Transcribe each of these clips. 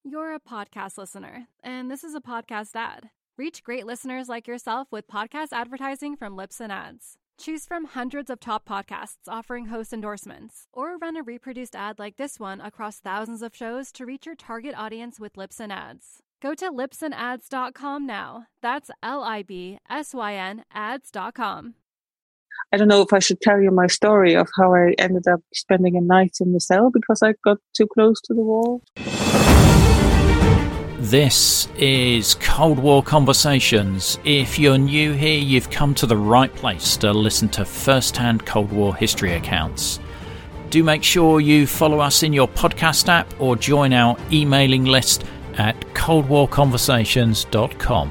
You're a podcast listener, and this is a podcast ad. Reach great listeners like yourself with podcast advertising from Libsyn Ads. Choose from hundreds of top podcasts offering host endorsements, or run a reproduced ad like this one across thousands of shows to reach your target audience with Libsyn Ads. Go to libsynads.com now. That's LIBSYN ads.com. I don't know if I should tell you my story of how I ended up spending a night in the cell because I got too close to the wall. This is Cold War Conversations. If you're new here, you've come to the right place to listen to first-hand Cold War history accounts. Do make sure you follow us in your podcast app or join our emailing list at coldwarconversations.com.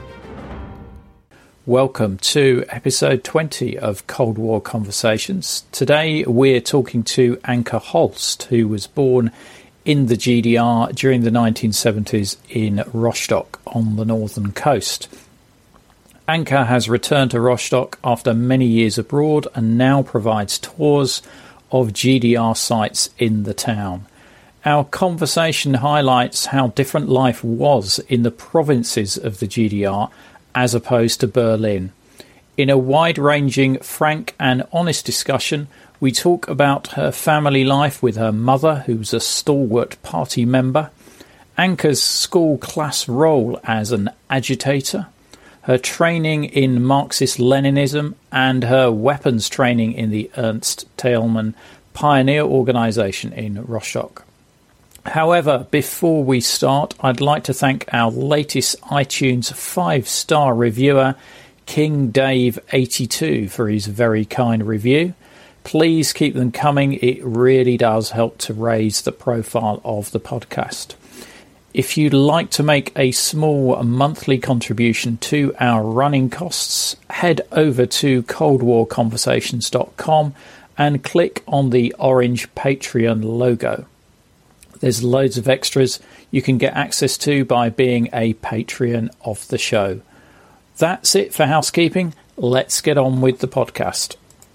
Welcome to episode 20 of Cold War Conversations. Today we're talking to Anke Holst, who was born in the GDR during the 1970s in Rostock on the northern coast. Anke has returned to Rostock after many years abroad and now provides tours of GDR sites in the town. Our conversation highlights how different life was in the provinces of the GDR as opposed to Berlin. In a wide-ranging, frank and honest discussion, we talk about her family life with her mother, who's a stalwart party member, Anke's school class role as an agitator, her training in Marxist-Leninism, and her weapons training in the Ernst Thälmann Pioneer Organisation in Rostock. However, before we start, I'd like to thank our latest iTunes 5-star reviewer, King Dave 82, for his very kind review. Please keep them coming. It really does help to raise the profile of the podcast. If you'd like to make a small monthly contribution to our running costs, head over to coldwarconversations.com and click on the orange Patreon logo. There's loads of extras you can get access to by being a Patreon of the show. That's it for housekeeping. Let's get on with the podcast.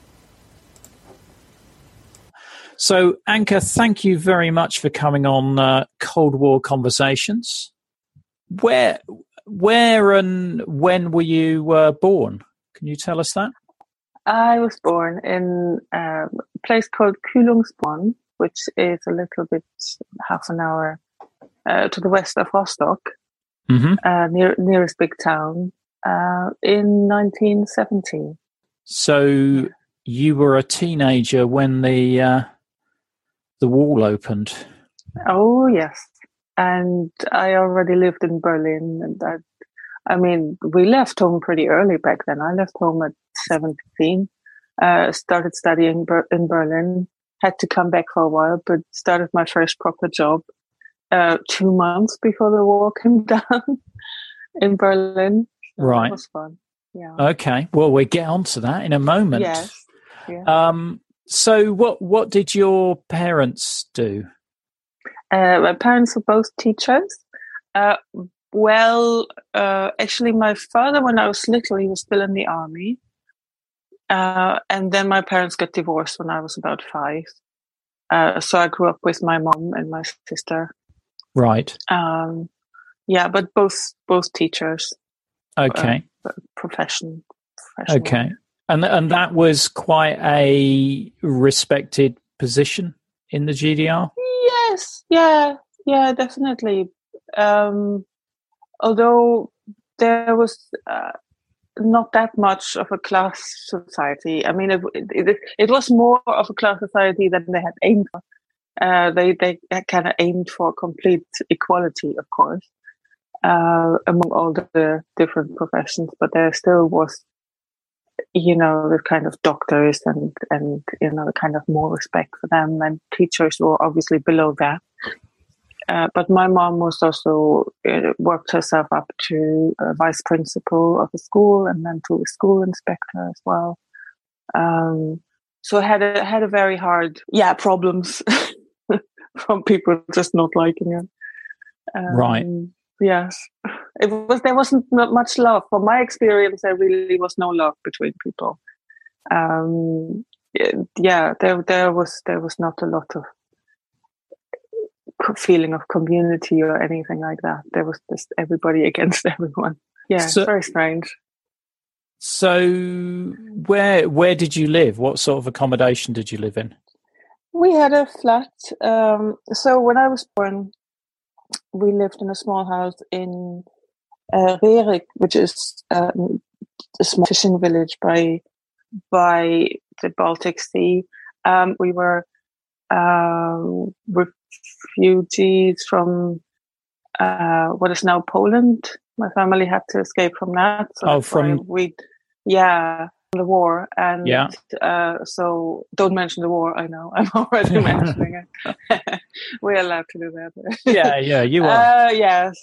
So, Anke, thank you very much for coming on Cold War Conversations. Where and when were you born? Can you tell us that? I was born in a place called Kühlungsborn, which is a little bit half an hour to the west of Rostock, nearest big town, in 1970. So you were a teenager when the wall opened. Oh yes, and I already lived in Berlin, and we left home pretty early back then. I left home at 17, started studying in Berlin. Had to come back for a while, but started my first proper job 2 months before the wall came down in Berlin. So right. That was fun. Yeah. Okay. Well, we'll get on to that in a moment. Yes. Yeah. So what did your parents do? My parents were both teachers. Actually, my father, when I was little, he was still in the army. And then my parents got divorced when I was about 5. So I grew up with my mom and my sister. Right. But both teachers. Okay. Professional. Okay. And that was quite a respected position in the GDR? Yes. Yeah, definitely. Although there was not that much of a class society. I mean, it was more of a class society than they had aimed for. They kind of aimed for complete equality, of course, among all the different professions. But there still was, the kind of doctors and the kind of more respect for them. And teachers were obviously below that. But my mom was also worked herself up to a vice principal of a school and then to a school inspector as well. So I had a very hard, problems from people just not liking it. Right. Yes, there wasn't much love. From my experience, there really was no love between people. There was not a lot of feeling of community or anything like that. There was just everybody against everyone. Yeah, So, it's very strange. So where did you live? What sort of accommodation did you live in? We had a flat. So when I was born, we lived in a small house in Rerik, which is a small fishing village by the Baltic Sea. We were refugees from what is now Poland. My family had to escape from that. So from the war. And so don't mention the war. I know I'm already mentioning it. We're allowed to do that. Yeah, you are. Yes,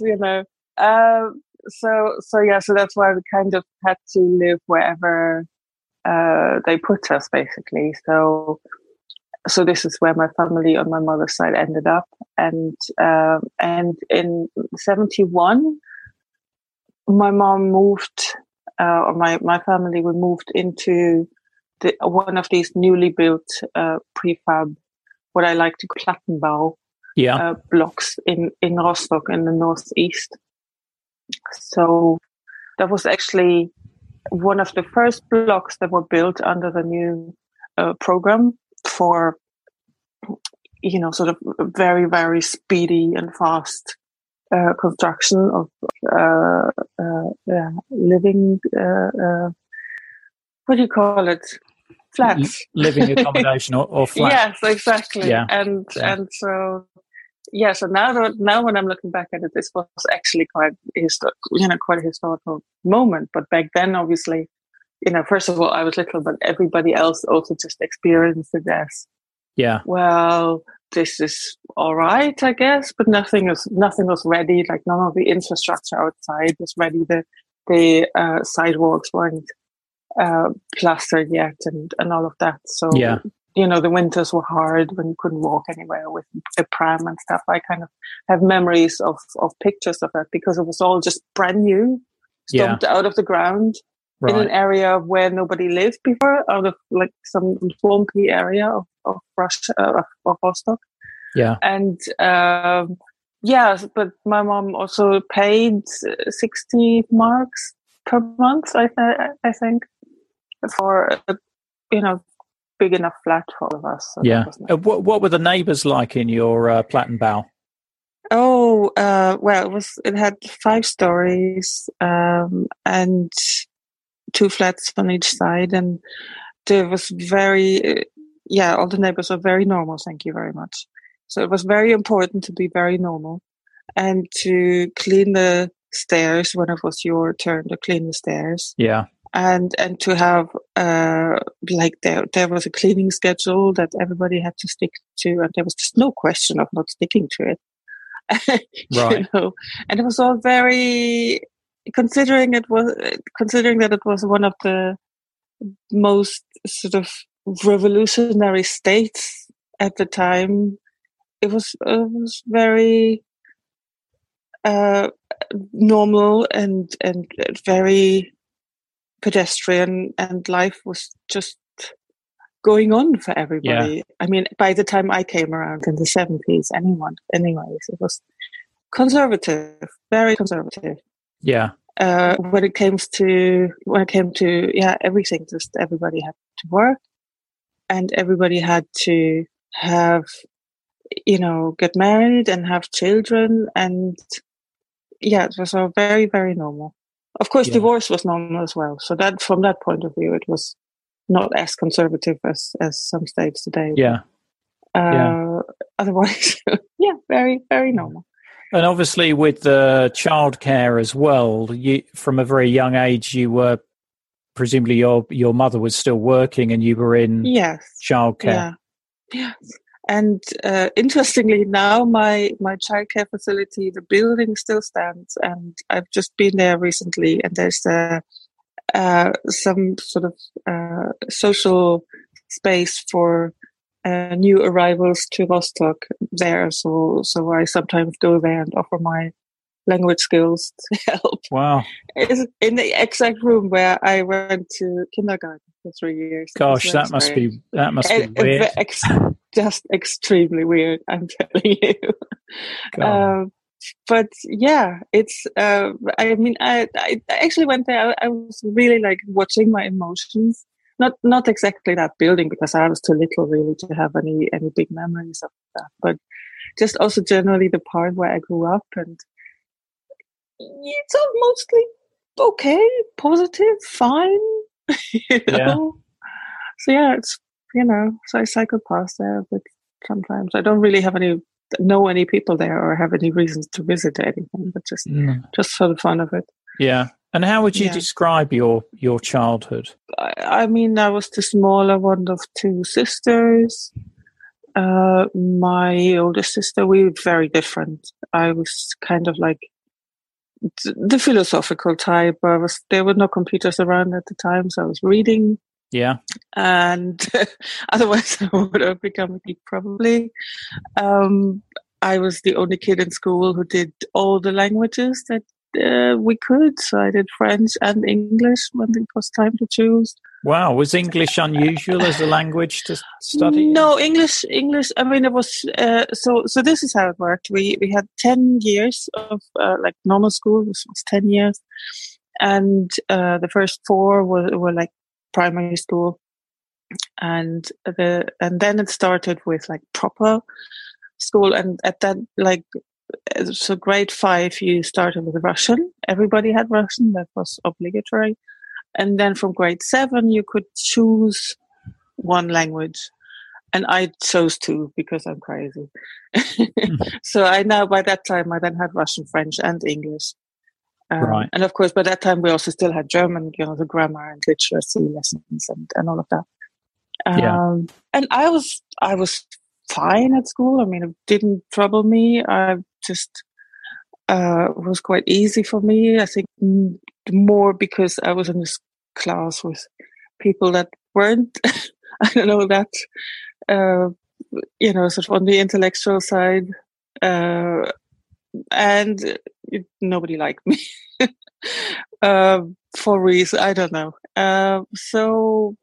so that's why we kind of had to live wherever they put us, basically. So this is where my family on my mother's side ended up, and in 1971, my mom moved, or my family, we moved into one of these newly built prefab, what I like to call Plattenbau, blocks in Rostock in the northeast. So that was actually one of the first blocks that were built under the new program for, sort of very, very speedy and fast construction of living, what do you call it? Flats. Living accommodation or flats. Yes, exactly. Yeah. And so now when I'm looking back at it, this was actually quite a historical moment. But back then, obviously, first of all, I was little, but everybody else also just experienced it as, well, this is all right, I guess, but nothing was ready. Like, none of the infrastructure outside was ready. The sidewalks weren't plastered yet, and all of that. So the winters were hard when you couldn't walk anywhere with a pram and stuff. I kind of have memories of pictures of that because it was all just brand new, stumped out of the ground. Right. In an area where nobody lived before, out of like some swampy area of Russia, of Rostock. Yeah. And, but my mom also paid 60 marks per month, I think, for a, big enough flat for all of us. So nice. What were the neighbours like in your Plattenbau? Oh, it had 5 stories, and 2 flats on each side, and there was all the neighbors were very normal. Thank you very much. So it was very important to be very normal and to clean the stairs when it was your turn to clean the stairs. Yeah. And to have, there was a cleaning schedule that everybody had to stick to, and there was just no question of not sticking to it. Right. And it was all very, considering that it was one of the most sort of revolutionary states at the time, it was very normal and very pedestrian, and life was just going on for everybody. Yeah. I mean, by the time I came around in the 70s, anyways, it was conservative, very conservative. Yeah. When it came to everything, just everybody had to work, and everybody had to have, get married and have children, and it was all very, very normal. Of course, divorce was normal as well. So that, from that point of view, it was not as conservative as some states today. Yeah. Otherwise, very, very normal. And obviously, with the childcare as well, from a very young age, you were presumably your mother was still working, and you were in childcare. Yeah. And interestingly, now my childcare facility, the building still stands, and I've just been there recently, and there's some sort of social space for new arrivals to Rostock there. So I sometimes go there and offer my language skills to help. Wow. It's in the exact room where I went to kindergarten. for 3 years. Gosh, that must be weird. Just extremely weird, I'm telling you. But yeah, it's. I mean, I actually went there. I was really like watching my emotions. Not exactly that building, because I was too little really to have any big memories of that. But just also generally the part where I grew up, and it's all mostly okay, positive, fine. You know? So yeah, it's, so I cycle past there, but sometimes I don't really know any people there or have any reasons to visit or anything, but just for the fun of it. Yeah. And how would you describe your childhood? I mean, I was the smaller one of two sisters. My older sister, we were very different. I was kind of like the philosophical type. There were no computers around at the time, so I was reading. Yeah. And otherwise I would have become a geek probably. I was the only kid in school who did all the languages that we could. So I did French and English when it was time to choose. Wow. Was English unusual as a language to study? No, English. I mean, it was, so this is how it worked. We had 10 years of like normal school, which was 10 years. And the first 4 were like primary school. And then it started with like proper school. And at that, like, so grade 5, you started with Russian. Everybody had Russian. That was obligatory. And then from grade 7, you could choose one language. And I chose 2 because I'm crazy. So by that time, I then had Russian, French, and English. Right. And of course, by that time, we also still had German, the grammar and literacy lessons and all of that. And I was fine at school. I mean, it didn't trouble me. I just was quite easy for me. I think more because I was in this class with people that weren't, I don't know, that, sort of on the intellectual side. And nobody liked me for reason, I don't know. So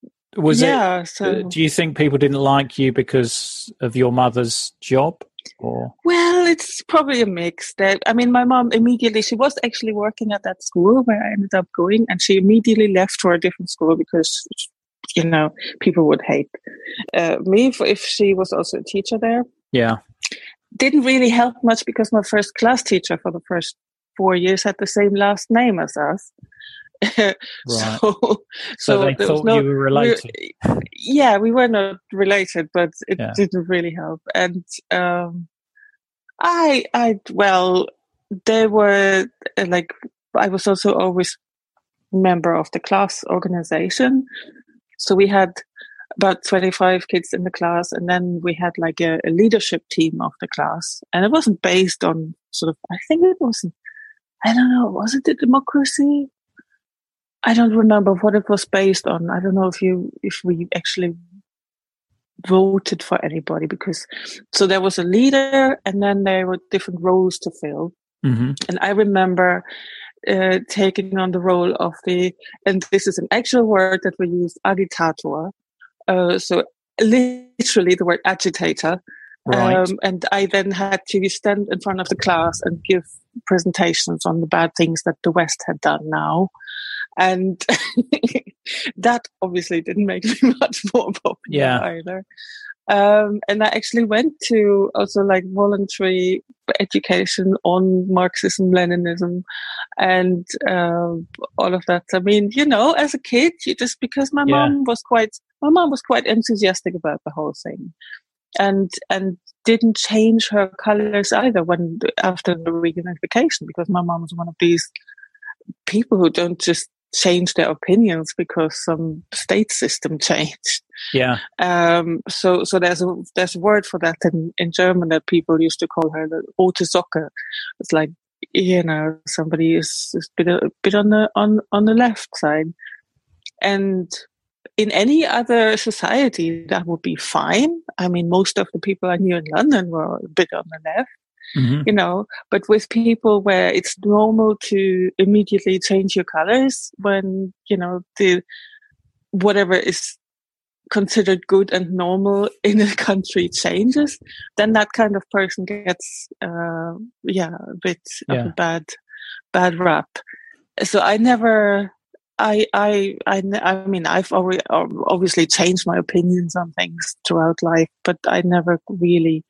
do you think people didn't like you because of your mother's job? Or? Well, it's probably a mix. I mean, my mom immediately, she was actually working at that school where I ended up going, and she immediately left for a different school because, people would hate me if she was also a teacher there. Yeah. Didn't really help much because my first class teacher for the first 4 years had the same last name as us. Right. So they thought you were related. Yeah, we were not related, but it didn't really help. And they were like, I was also always member of the class organization. So we had about 25 kids in the class, and then we had like a leadership team of the class. And it wasn't based on sort of, I think it wasn't, I don't know, was it a democracy? I don't remember what it was based on. I don't know if we actually voted for anybody, because so there was a leader and then there were different roles to fill. Mm-hmm. And I remember taking on the role of and this is an actual word that we use, agitator. So literally the word agitator. Right. And I then had to stand in front of the class and give presentations on the bad things that the West had done now. And that obviously didn't make me much more popular either. And I actually went to also like voluntary education on Marxism, Leninism, and all of that. I mean, as a kid, because my mom was quite enthusiastic about the whole thing, and didn't change her colors either after the reunification, because my mom was one of these people who don't just change their opinions because some state system changed. Yeah. So there's a word for that in German that people used to call her the rote Socke. It's like, somebody is a bit on the left side. And in any other society, that would be fine. I mean, most of the people I knew in London were a bit on the left. Mm-hmm. But with people where it's normal to immediately change your colors when, whatever is considered good and normal in a country changes, then that kind of person gets a bit of a bad rap. So I never, I mean, I've already obviously changed my opinions on things throughout life, but I never really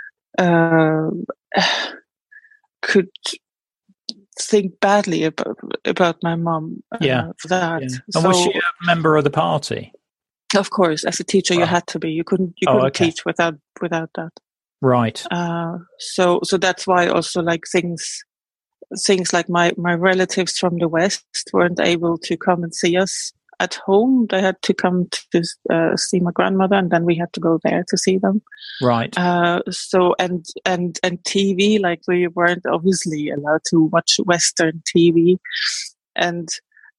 could think badly about my mom for that. And so, was she a member of the party? Of course, as a teacher, you had to be. You couldn't teach without that. Right. So that's why also like things like my relatives from the West weren't able to come and see us at home. They had to come to see my grandmother, and then we had to go there to see them. Right. So and TV, like we weren't obviously allowed to watch Western TV, and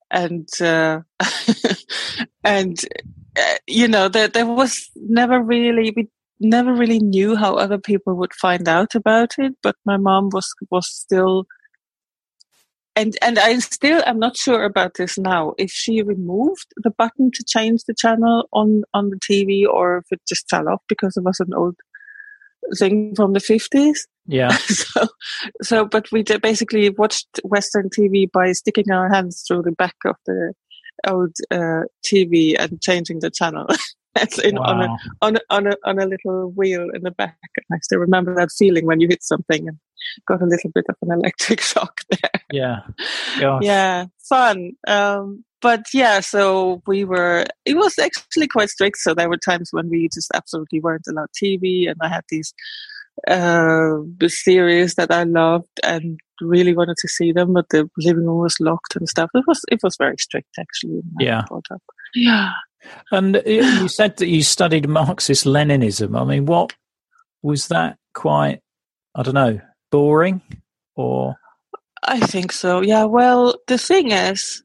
there was never really, we never really knew how other people would find out about it, but my mom was still, and I'm not sure about this now, if she removed the button to change the channel on the TV, or if it just fell off because it was an old thing from the 50s. Yeah. But we basically watched Western TV by sticking our hands through the back of the old TV and changing the channel. on a little wheel in the back. I still remember that feeling when you hit something and got a little bit of an electric shock there. Yeah. Gosh. Yeah, fun. But yeah, so it was actually quite strict. So there were times when we just absolutely weren't allowed TV, and I had these series that I loved and really wanted to see them, but the living room was locked and stuff. It was very strict, actually. Yeah. Yeah. And you said that you studied Marxist-Leninism. I mean, what was that? Quite, I don't know, boring, or? I think so. Yeah. Well, the thing is,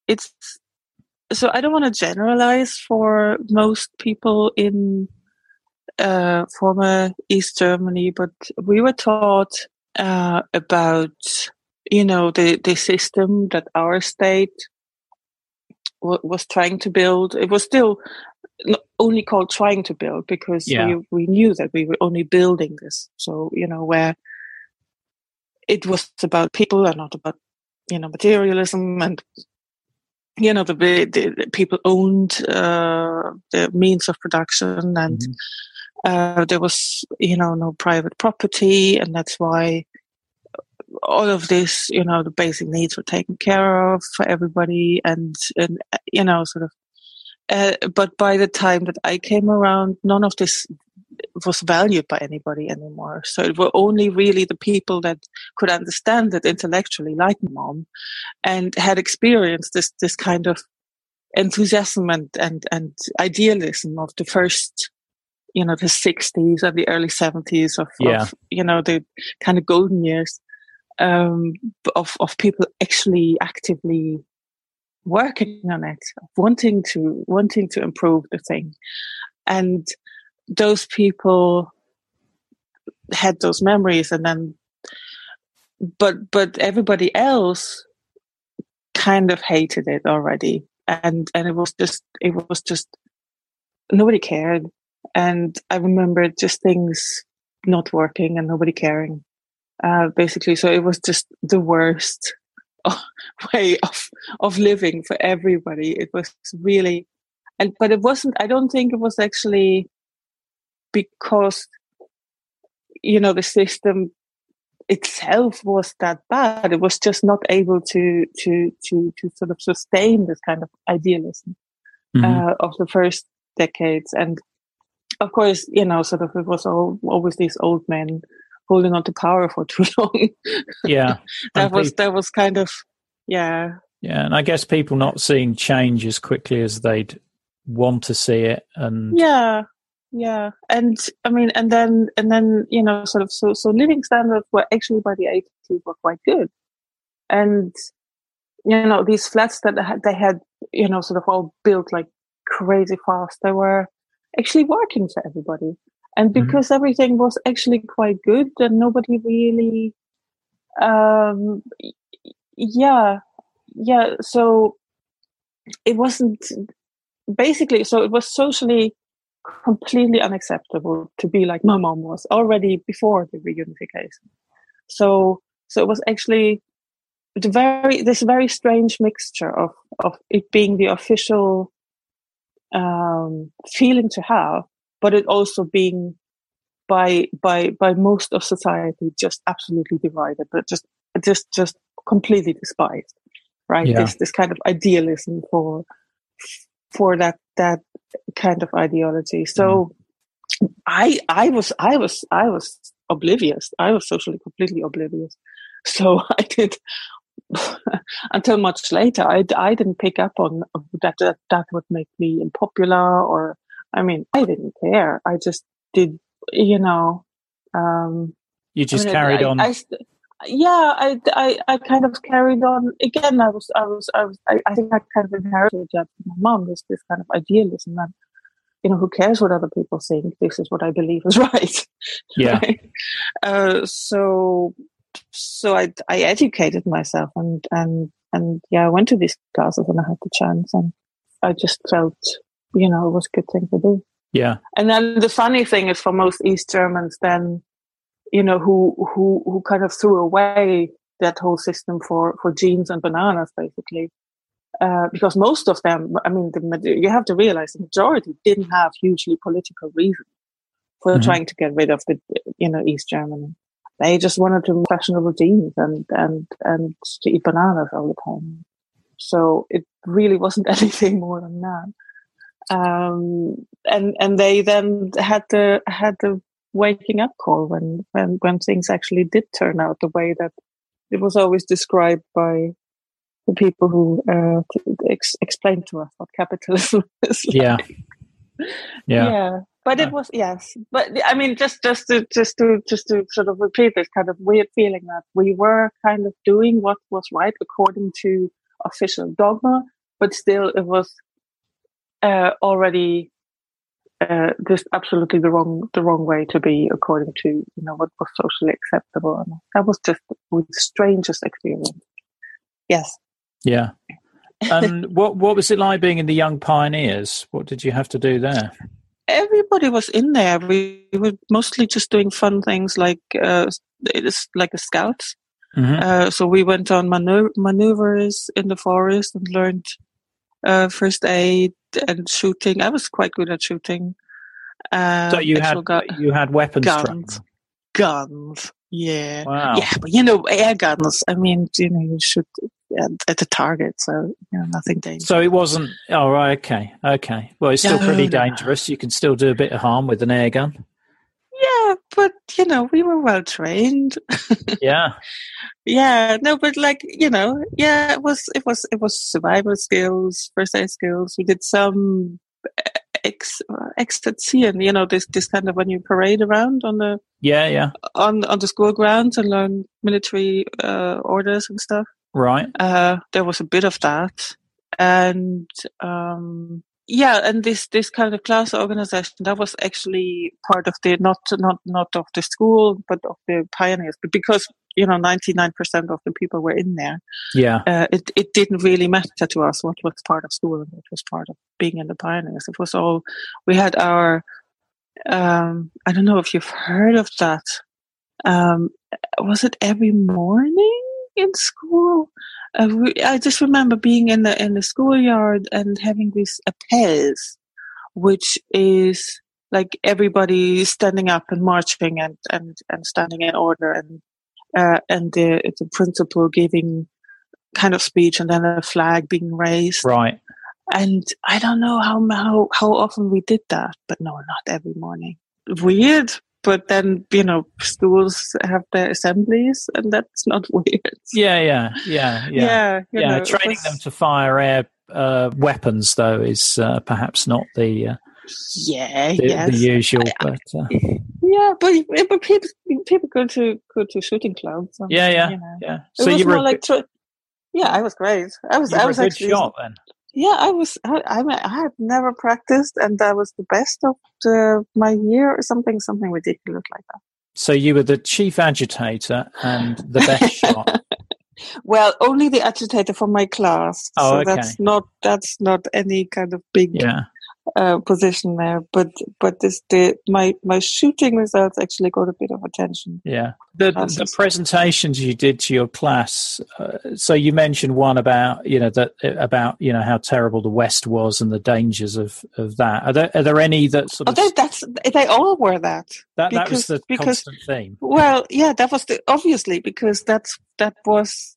so I don't want to generalize for most people in former East Germany, but we were taught about, the system that our state was trying to build. It was still only called trying to build because we knew that we were only building this. So, where it was about people and not about, materialism, and, the people owned the means of production, and there was, no private property, and that's why all of this, the basic needs were taken care of for everybody, and sort of. But by the time that I came around, none of this was valued by anybody anymore. So it were only really the people that could understand it intellectually, like my mom, and had experienced this kind of enthusiasm and idealism of the first, the 60s and the early 70s of the kind of golden years of people actually actively working on it, wanting to improve the thing. And those people had those memories, and then but everybody else kind of hated it already, and it was just nobody cared. And I remember just things not working and nobody caring, basically. So it was just the worst way of living for everybody. It was really, but it wasn't. I don't think it was actually because the system itself was that bad. It was just not able to sort of sustain this kind of idealism of the first decades. And of course, sort of it was always these old men holding on to power for too long. Yeah. that was kind of, yeah. Yeah. And I guess people not seeing change as quickly as they'd want to see it. And yeah. And I mean, and then, sort of, so living standards were actually by the 80s were quite good. And, these flats that they had, sort of all built like crazy fast, they were actually working for everybody. And because everything was actually quite good, and nobody really, so it wasn't, basically, so it was socially completely unacceptable to be like my mom was already before the reunification. So it was actually this very strange mixture of it being the official feeling to have, but it also being by most of society just absolutely divided, but just completely despised, right? Yeah. This kind of idealism for that kind of ideology. So I was oblivious. I was socially completely oblivious. So I did until much later. I didn't pick up on that would make me unpopular, or I mean, I didn't care. I just did, you know. You just carried on. I kind of carried on. Again, I think I kind of inherited that from my mom. This kind of idealism that, you know, who cares what other people think? This is what I believe is right. Yeah. Right? So I educated myself and I went to these classes when I had the chance, and I just felt, you know, it was a good thing to do. Yeah. And then the funny thing is, for most East Germans, then, you know, who kind of threw away that whole system for jeans and bananas, basically, because most of them, I mean, you have to realize the majority didn't have hugely political reasons for trying to get rid of the, you know, East Germany. They just wanted to wear fashionable jeans and to eat bananas all the time. So it really wasn't anything more than that. And they then had the waking up call when things actually did turn out the way that it was always described by the people who explained to us what capitalism is like. Yeah. But it was, yes. But I mean, just to sort of repeat this kind of weird feeling that we were kind of doing what was right according to official dogma, but still it was already just absolutely the wrong way to be according to, you know, what was socially acceptable. And that was just the strangest experience. Yes. Yeah. And what was it like being in the Young Pioneers? What did you have to do there? Everybody was in there. We were mostly just doing fun things like it's like the scouts. So we went on maneuvers in the forest and learned first aid and shooting. I was quite good at shooting. So you had weapons guns. Yeah. Wow. Yeah, but you know, air guns. I mean, you know, you shoot at the target, so you know, nothing dangerous. So it wasn't. Oh, right. Okay. Well, it's still pretty dangerous. You can still do a bit of harm with an air gun. Yeah, but you know, we were well trained. Yeah. Yeah. No, but like, you know, yeah, it was survival skills, first aid skills. We did some ecstasy, and you know, this kind of when you parade around on the on the school grounds and learn military orders and stuff. Right. There was a bit of that, and and this kind of class organization that was actually part of the not of the school but of the pioneers, but because you know 99% of the people were in there. Yeah. It didn't really matter to us what was part of school and what was part of being in the pioneers. It was all we had our. I don't know if you've heard of that. Was it every morning in school? I just remember being in the schoolyard and having this appels, which is like everybody standing up and marching and standing in order, and the principal giving kind of speech, and then a flag being raised. Right. And I don't know how often we did that, but no, not every morning. Weird. But then, you know, schools have their assemblies, and that's not weird. Yeah. Training them to fire air weapons, though, is perhaps not the usual. But but people go to shooting clubs. And, yeah. So you were like, I was great. I was a good actually shot then. Yeah, I was. I had never practiced, and that was the best of my year, or something ridiculous like that. So you were the chief agitator and the best shot. Well, only the agitator for my class. Oh, so okay. that's not any kind of big Yeah. position there. But my shooting results actually got a bit of attention. Yeah. The presentations you did to your class. So you mentioned one about how terrible the West was and the dangers of that. Are there any that sort of? They all were that. That was the constant theme. Well, yeah, that was obviously because that was.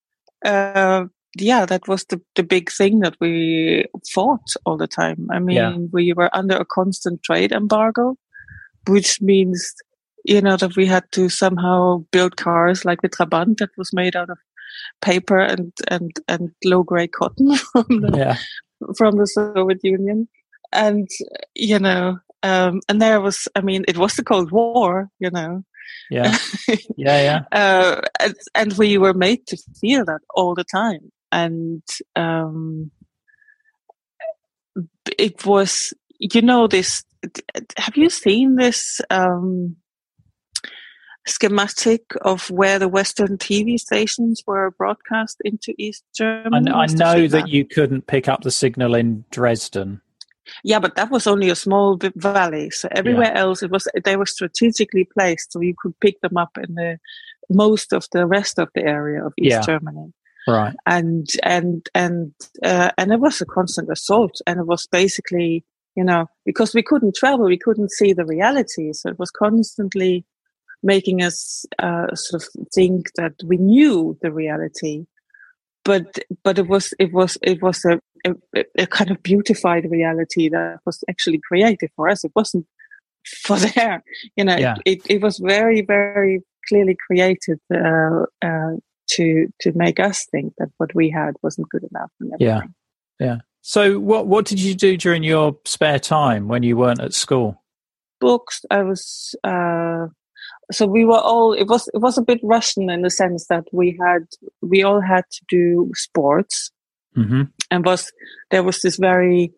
That was the big thing that we fought all the time. I mean, we were under a constant trade embargo, which means, that we had to somehow build cars like the Trabant that was made out of paper and low grade cotton from the Soviet Union. And, and there was, it was the Cold War, Yeah. And we were made to feel that all the time. And it was, this, have you seen this schematic of where the Western TV stations were broadcast into East Germany? I know that you couldn't pick up the signal in Dresden. Yeah, but that was only a small valley. So everywhere else, they were strategically placed, so you could pick them up in most of the rest of the area of East Germany. Right. And it was a constant assault, and it was basically, because we couldn't travel, we couldn't see the reality, so it was constantly making us sort of think that we knew the reality. But it was a kind of beautified reality that was actually created for us. It wasn't for there, It was very, very clearly created to make us think that what we had wasn't good enough. And everything. Yeah. So what did you do during your spare time when you weren't at school? Books. I was. So we were all. It was a bit Russian in the sense that we all had to do sports, and there was this very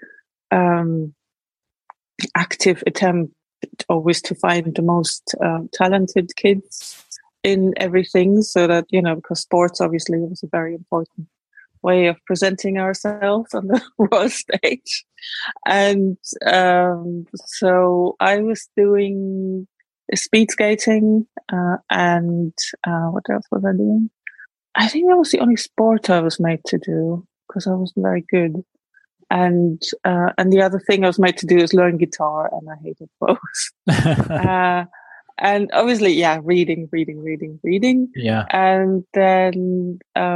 active attempt always to find the most talented kids in everything, so that because sports obviously was a very important way of presenting ourselves on the world stage, and so I was doing speed skating, and what else was I doing? I think that was the only sport I was made to do because I wasn't very good. And the other thing I was made to do is learn guitar, and I hated both. And obviously, reading. Yeah. And then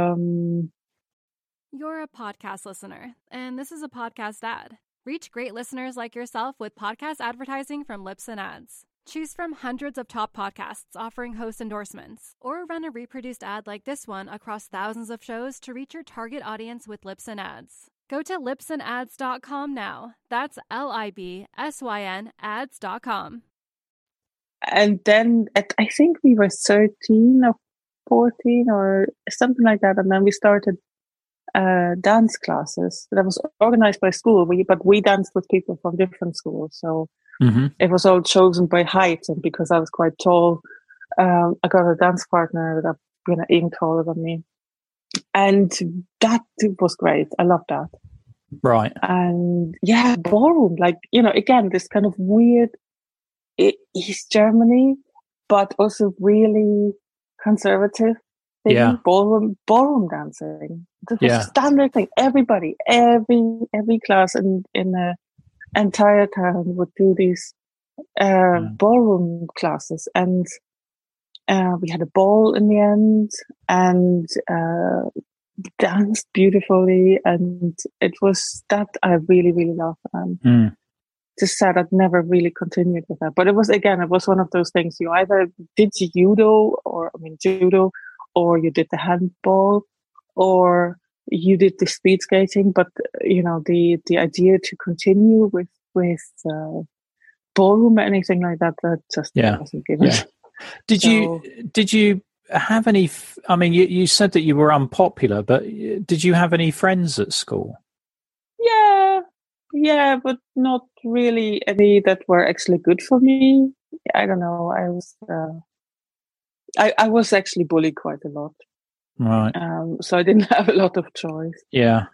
You're a podcast listener, and this is a podcast ad. Reach great listeners like yourself with podcast advertising from Libsyn Ads. Choose from hundreds of top podcasts offering host endorsements, or run a reproduced ad like this one across thousands of shows to reach your target audience with Libsyn Ads. Go to libsynads.com now. That's LIBSYN ads.com. And then I think we were 13 or 14 or something like that. And then we started dance classes that was organized by school, but we danced with people from different schools. So it was all chosen by height, and because I was quite tall, I got a dance partner that even taller than me, and that was great. I loved that. Right. And ballroom, again, this kind of weird East Germany, but also really conservative thing. Yeah. Ballroom dancing. This was a standard thing. Everybody, every class in the entire town would do these ballroom classes, and we had a ball in the end, and danced beautifully, and it was that I really, really loved. Just sad I'd never really continued with that, but it was one of those things. You either did judo, or you did the handball, or you did the speed skating. But the idea to continue with ballroom or anything like that just wasn't given. Yeah. Did you have any? I mean, you said that you were unpopular, but did you have any friends at school? Yeah, but not really any that were actually good for me. I don't know. I was actually bullied quite a lot. Right. So I didn't have a lot of choice. Yeah.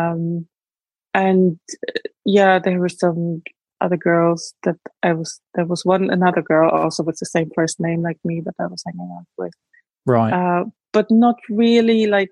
And there were some other girls there was another girl also with the same first name like me that I was hanging out with. Right. But not really like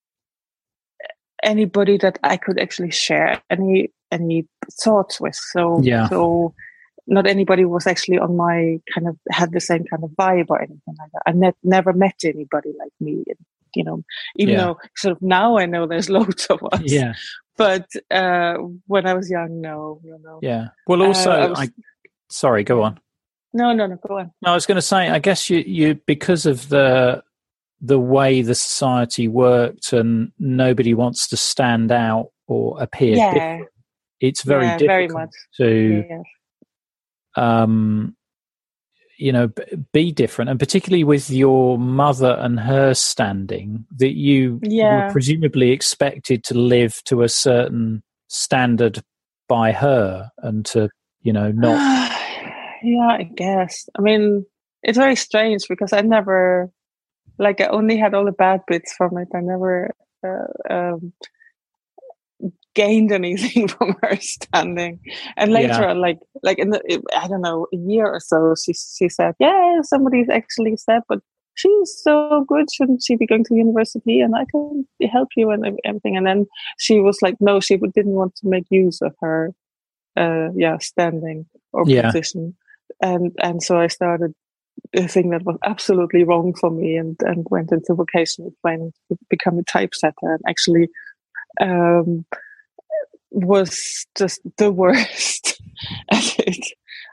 anybody that I could actually share any thoughts with. So not anybody was actually on my kind of had the same kind of vibe or anything like that. I never met anybody like me, even though sort of now I know there's loads of us. Yeah. But when I was young, no. Yeah. Well, also, sorry, go on. No, go on. No, I was going to say, I guess you because of the way the society worked and nobody wants to stand out or appear different, it's very difficult very much. to be different, and particularly with your mother and her standing, that you were presumably expected to live to a certain standard by her and to not I guess. I mean, it's very strange because I never I only had all the bad bits from it. I never gained anything from her standing. And later on, like in I don't know, a year or so, she said, somebody's actually said, but she's so good, shouldn't she be going to university? And I can help you and everything. And then she was like, no, she didn't want to make use of her standing or position. And so I started a thing that was absolutely wrong for me and went into vocational training to become a typesetter, and actually was just the worst at it.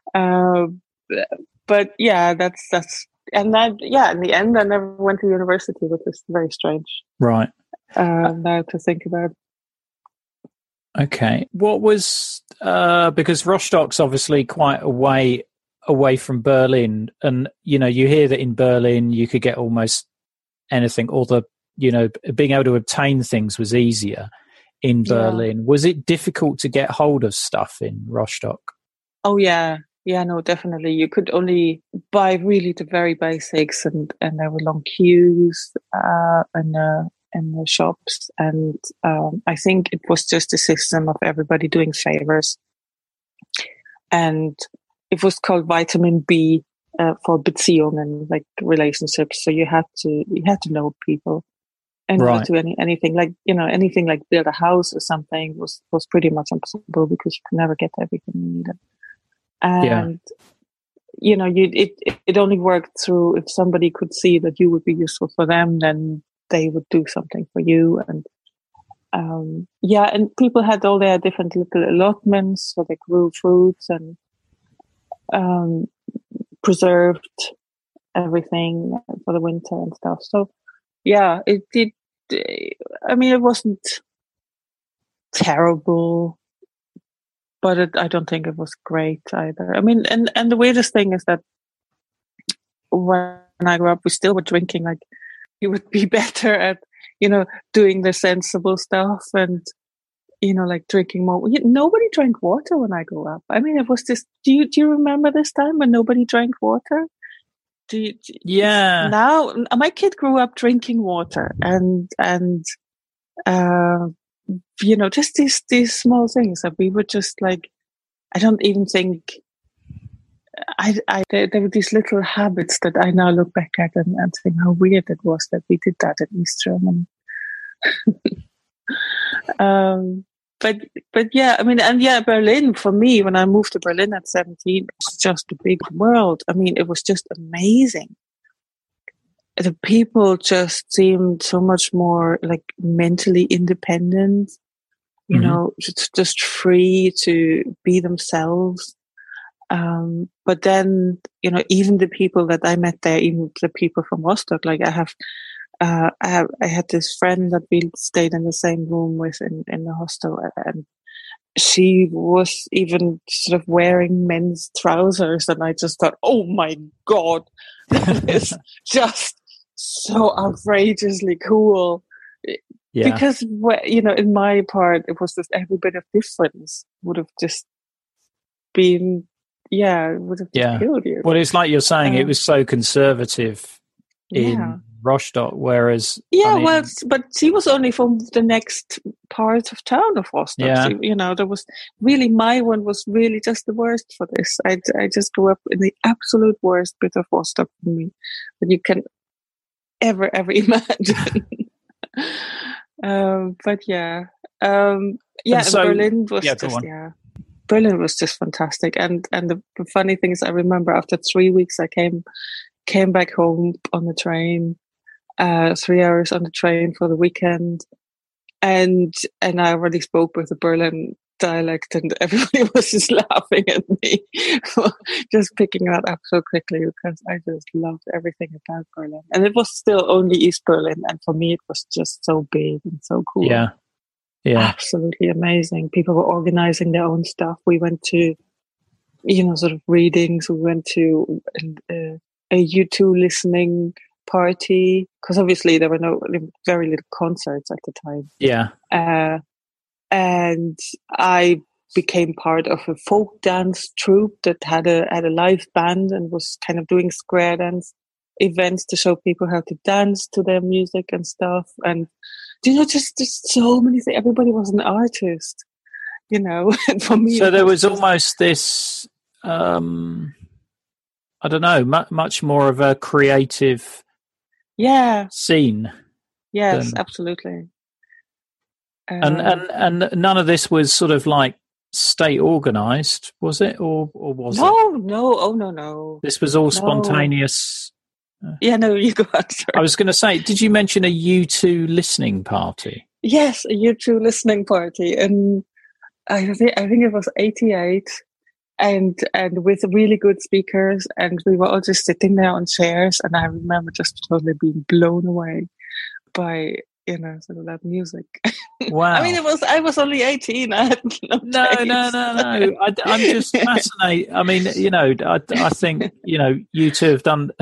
But that's and that in the end I never went to university, which is very strange. Right. Now to think about. Okay. What was because Rostock's obviously quite a way away from Berlin, and you hear that in Berlin you could get almost anything, or being able to obtain things was easier in Berlin. Was it difficult to get hold of stuff in Rostock? Oh no, definitely. You could only buy really the very basics, and there were long queues in the shops, and I think it was just a system of everybody doing favors, and it was called vitamin B for Beziehungen, like relationships. So you had to know people, and not do anything like build a house or something was pretty much impossible because you could never get everything you needed. And it only worked through if somebody could see that you would be useful for them, then they would do something for you. And and people had all their different little allotments where they grew fruits and preserved everything for the winter and stuff. So it did. I mean, it wasn't terrible, but I don't think it was great either. I mean, and the weirdest thing is that when I grew up, we still were drinking. Like, you would be better at doing the sensible stuff and like drinking more. Nobody drank water when I grew up. I mean, it was this. Do you remember this time when nobody drank water? Now my kid grew up drinking water, and just these small things that we were just like. I don't even think. There were these little habits that I now look back at and think how weird it was that we did that in East Germany. But I mean, and Berlin, for me, when I moved to Berlin at 17, it was just a big world. I mean, it was just amazing. The people just seemed so much more like mentally independent, just free to be themselves. But then, even the people that I met there, even the people from Rostock, like I had this friend that we stayed in the same room with in the hostel, and she was even sort of wearing men's trousers, and I just thought, oh my God, that is just so outrageously cool. Yeah. Because, in my part, it was just every bit of difference would have just been, would have just killed you. Well, it's like you're saying, it was so conservative in Rostock, whereas but she was only from the next part of town of Rostock. Yeah. There was really, my one was really just the worst for this. I just grew up in the absolute worst bit of Rostock for me that you can ever imagine. But yeah. So, Berlin was Berlin was just fantastic. And the funny thing is, I remember after 3 weeks, I came back home on the train, 3 hours on the train for the weekend, and I already spoke with the Berlin dialect, and everybody was just laughing at me for just picking that up so quickly, because I just loved everything about Berlin. And it was still only East Berlin, and for me it was just so big and so cool. Yeah. Absolutely amazing. People were organizing their own stuff. We went to, sort of readings. We went to a U2 listening party, because obviously there were very little concerts at the time. Yeah. And I became part of a folk dance troupe that had a live band and was kind of doing square dance events to show people how to dance to their music and stuff. And just so many things. Everybody was an artist, and for me. So there was almost this, I don't know, much more of a creative scene. Yes, absolutely. And none of this was sort of like state organized, was it? Or was it? No. This was all spontaneous. No, you go on. Sorry. I was going to say, did you mention a U2 listening party? Yes, a U2 listening party, and I think it was 88, and with really good speakers, and we were all just sitting there on chairs, and I remember just totally being blown away by sort of that music. Wow. I mean, I was only 18. I had no. I'm just fascinated. I mean, I think you two have done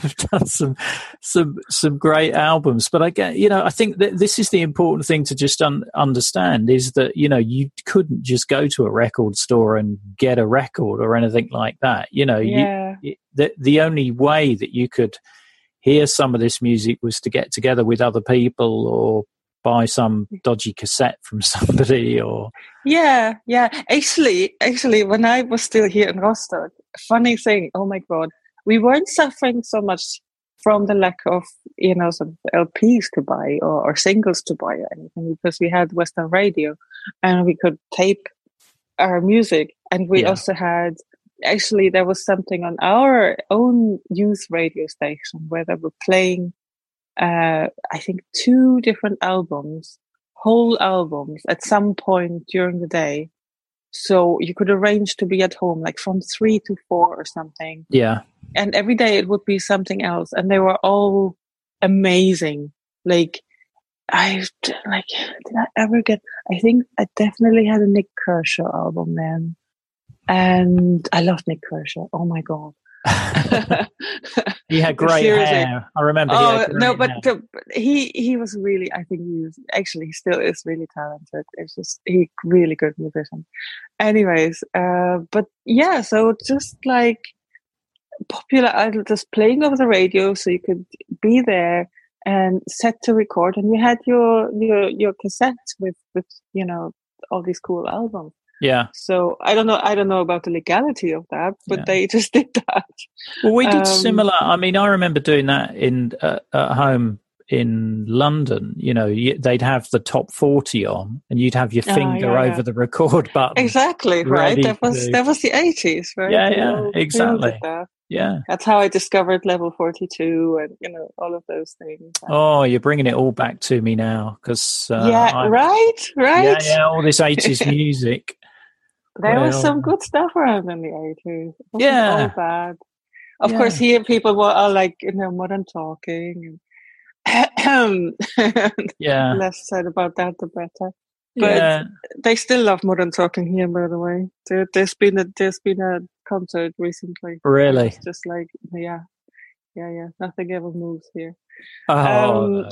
some great albums, but I think that this is the important thing to just understand, is that you couldn't just go to a record store and get a record or anything like that. The only way that you could hear some of this music was to get together with other people or buy some dodgy cassette from somebody, or actually when I was still here in Rostock, funny thing, oh my god, we weren't suffering so much from the lack of sort of LPs to buy or singles to buy or anything, because we had Western radio and we could tape our music, and we also had, actually there was something on our own youth radio station where they were playing I think 2 different albums, whole albums, at some point during the day. So you could arrange to be at home like from 3 to 4 or something. Yeah. And every day it would be something else. And they were all amazing. Did I ever get, I think I definitely had a Nick Kershaw album then. And I loved Nick Kershaw. Oh my God. He had great hair. I remember. He was really, I think he still is really talented. It's just, he really good musician. Anyways, but yeah, so just like Popular Idol, just playing over the radio, so you could be there and set to record, and you had your cassettes with all these cool albums. Yeah. So I don't know about the legality of that, but they just did that. Well, we did similar. I mean, I remember doing that at home in London. They'd have the top 40 on, and you'd have your finger over the record button. Exactly, right. That was the 80s, right? Yeah, exactly. Yeah. That's how I discovered Level 42 and all of those things. Oh, you're bringing it all back to me now, because right. Yeah, all this 80s music. There was some good stuff around in the 80s. It wasn't all bad. Of course, here people were all like, modern talking. And less said about that, the better. But they still love modern talking here, by the way. There's been a concert recently. Really? It's just like, yeah. Nothing ever moves here. Oh.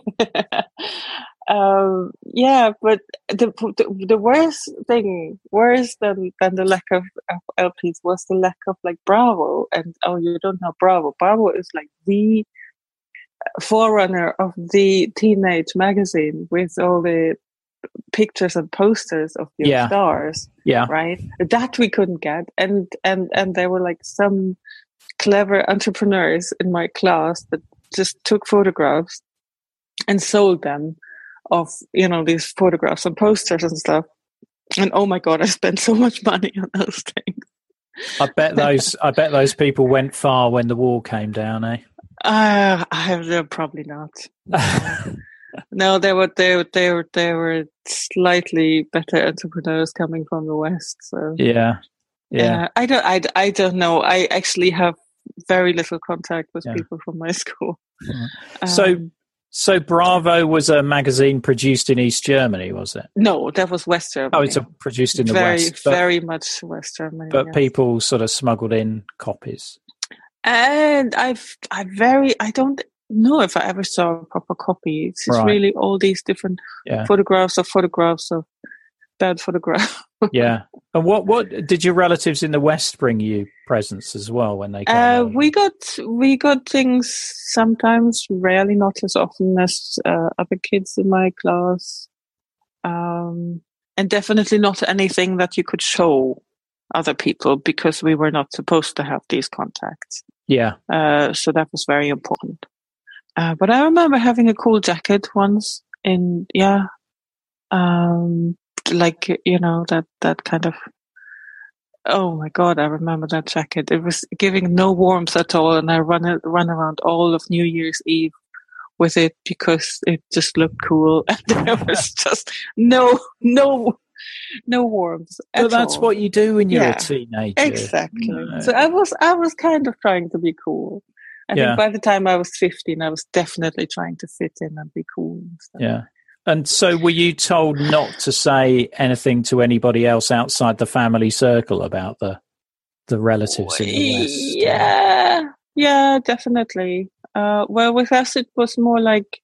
But the worst thing, worse than the lack of LPs, was the lack of like Bravo. And you don't know Bravo. Bravo is like the forerunner of the teenage magazine with all the pictures and posters of your stars. Yeah. Right. That we couldn't get. And there were like some clever entrepreneurs in my class that just took photographs and sold them of, these photographs and posters and stuff. And oh my God, I spent so much money on those things. I bet those people went far when the wall came down, eh? Probably not. No, they were slightly better entrepreneurs coming from the West. So yeah. I don't know. I actually have very little contact with people from my school. So Bravo was a magazine produced in East Germany, was it? No, that was West Germany. Oh, it's produced in the West. Very much West Germany. But people sort of smuggled in copies. And I don't know if I ever saw a proper copy. It's just really all these different photographs of bad photographs. Yeah. And what did your relatives in the West bring you presents as well when they came? We got things sometimes, rarely, not as often as other kids in my class, and definitely not anything that you could show other people because we were not supposed to have these contacts. Yeah. So that was very important. But I remember having a cool jacket once that kind of, oh my God, I remember that jacket. It was giving no warmth at all. And I run around all of New Year's Eve with it because it just looked cool. And there was just no warmth. Well, that's what you do when you're a teenager. Exactly. So I was kind of trying to be cool. I think by the time I was 15, I was definitely trying to fit in and be cool and stuff. Yeah. And so were you told not to say anything to anybody else outside the family circle about the relatives in the West? Yeah, definitely. Well, with us, it was more like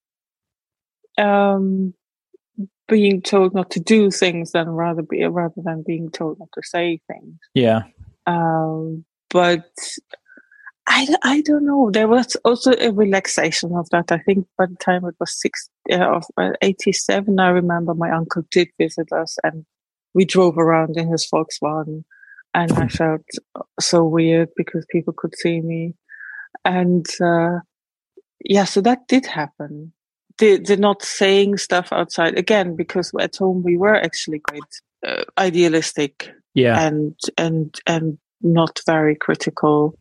being told not to do things rather than being told not to say things. Yeah. But I don't know. There was also a relaxation of that. I think by the time it was 87, I remember my uncle did visit us and we drove around in his Volkswagen and I felt so weird because people could see me. And so that did happen. They're not saying stuff outside again because at home we were actually quite idealistic and not very critical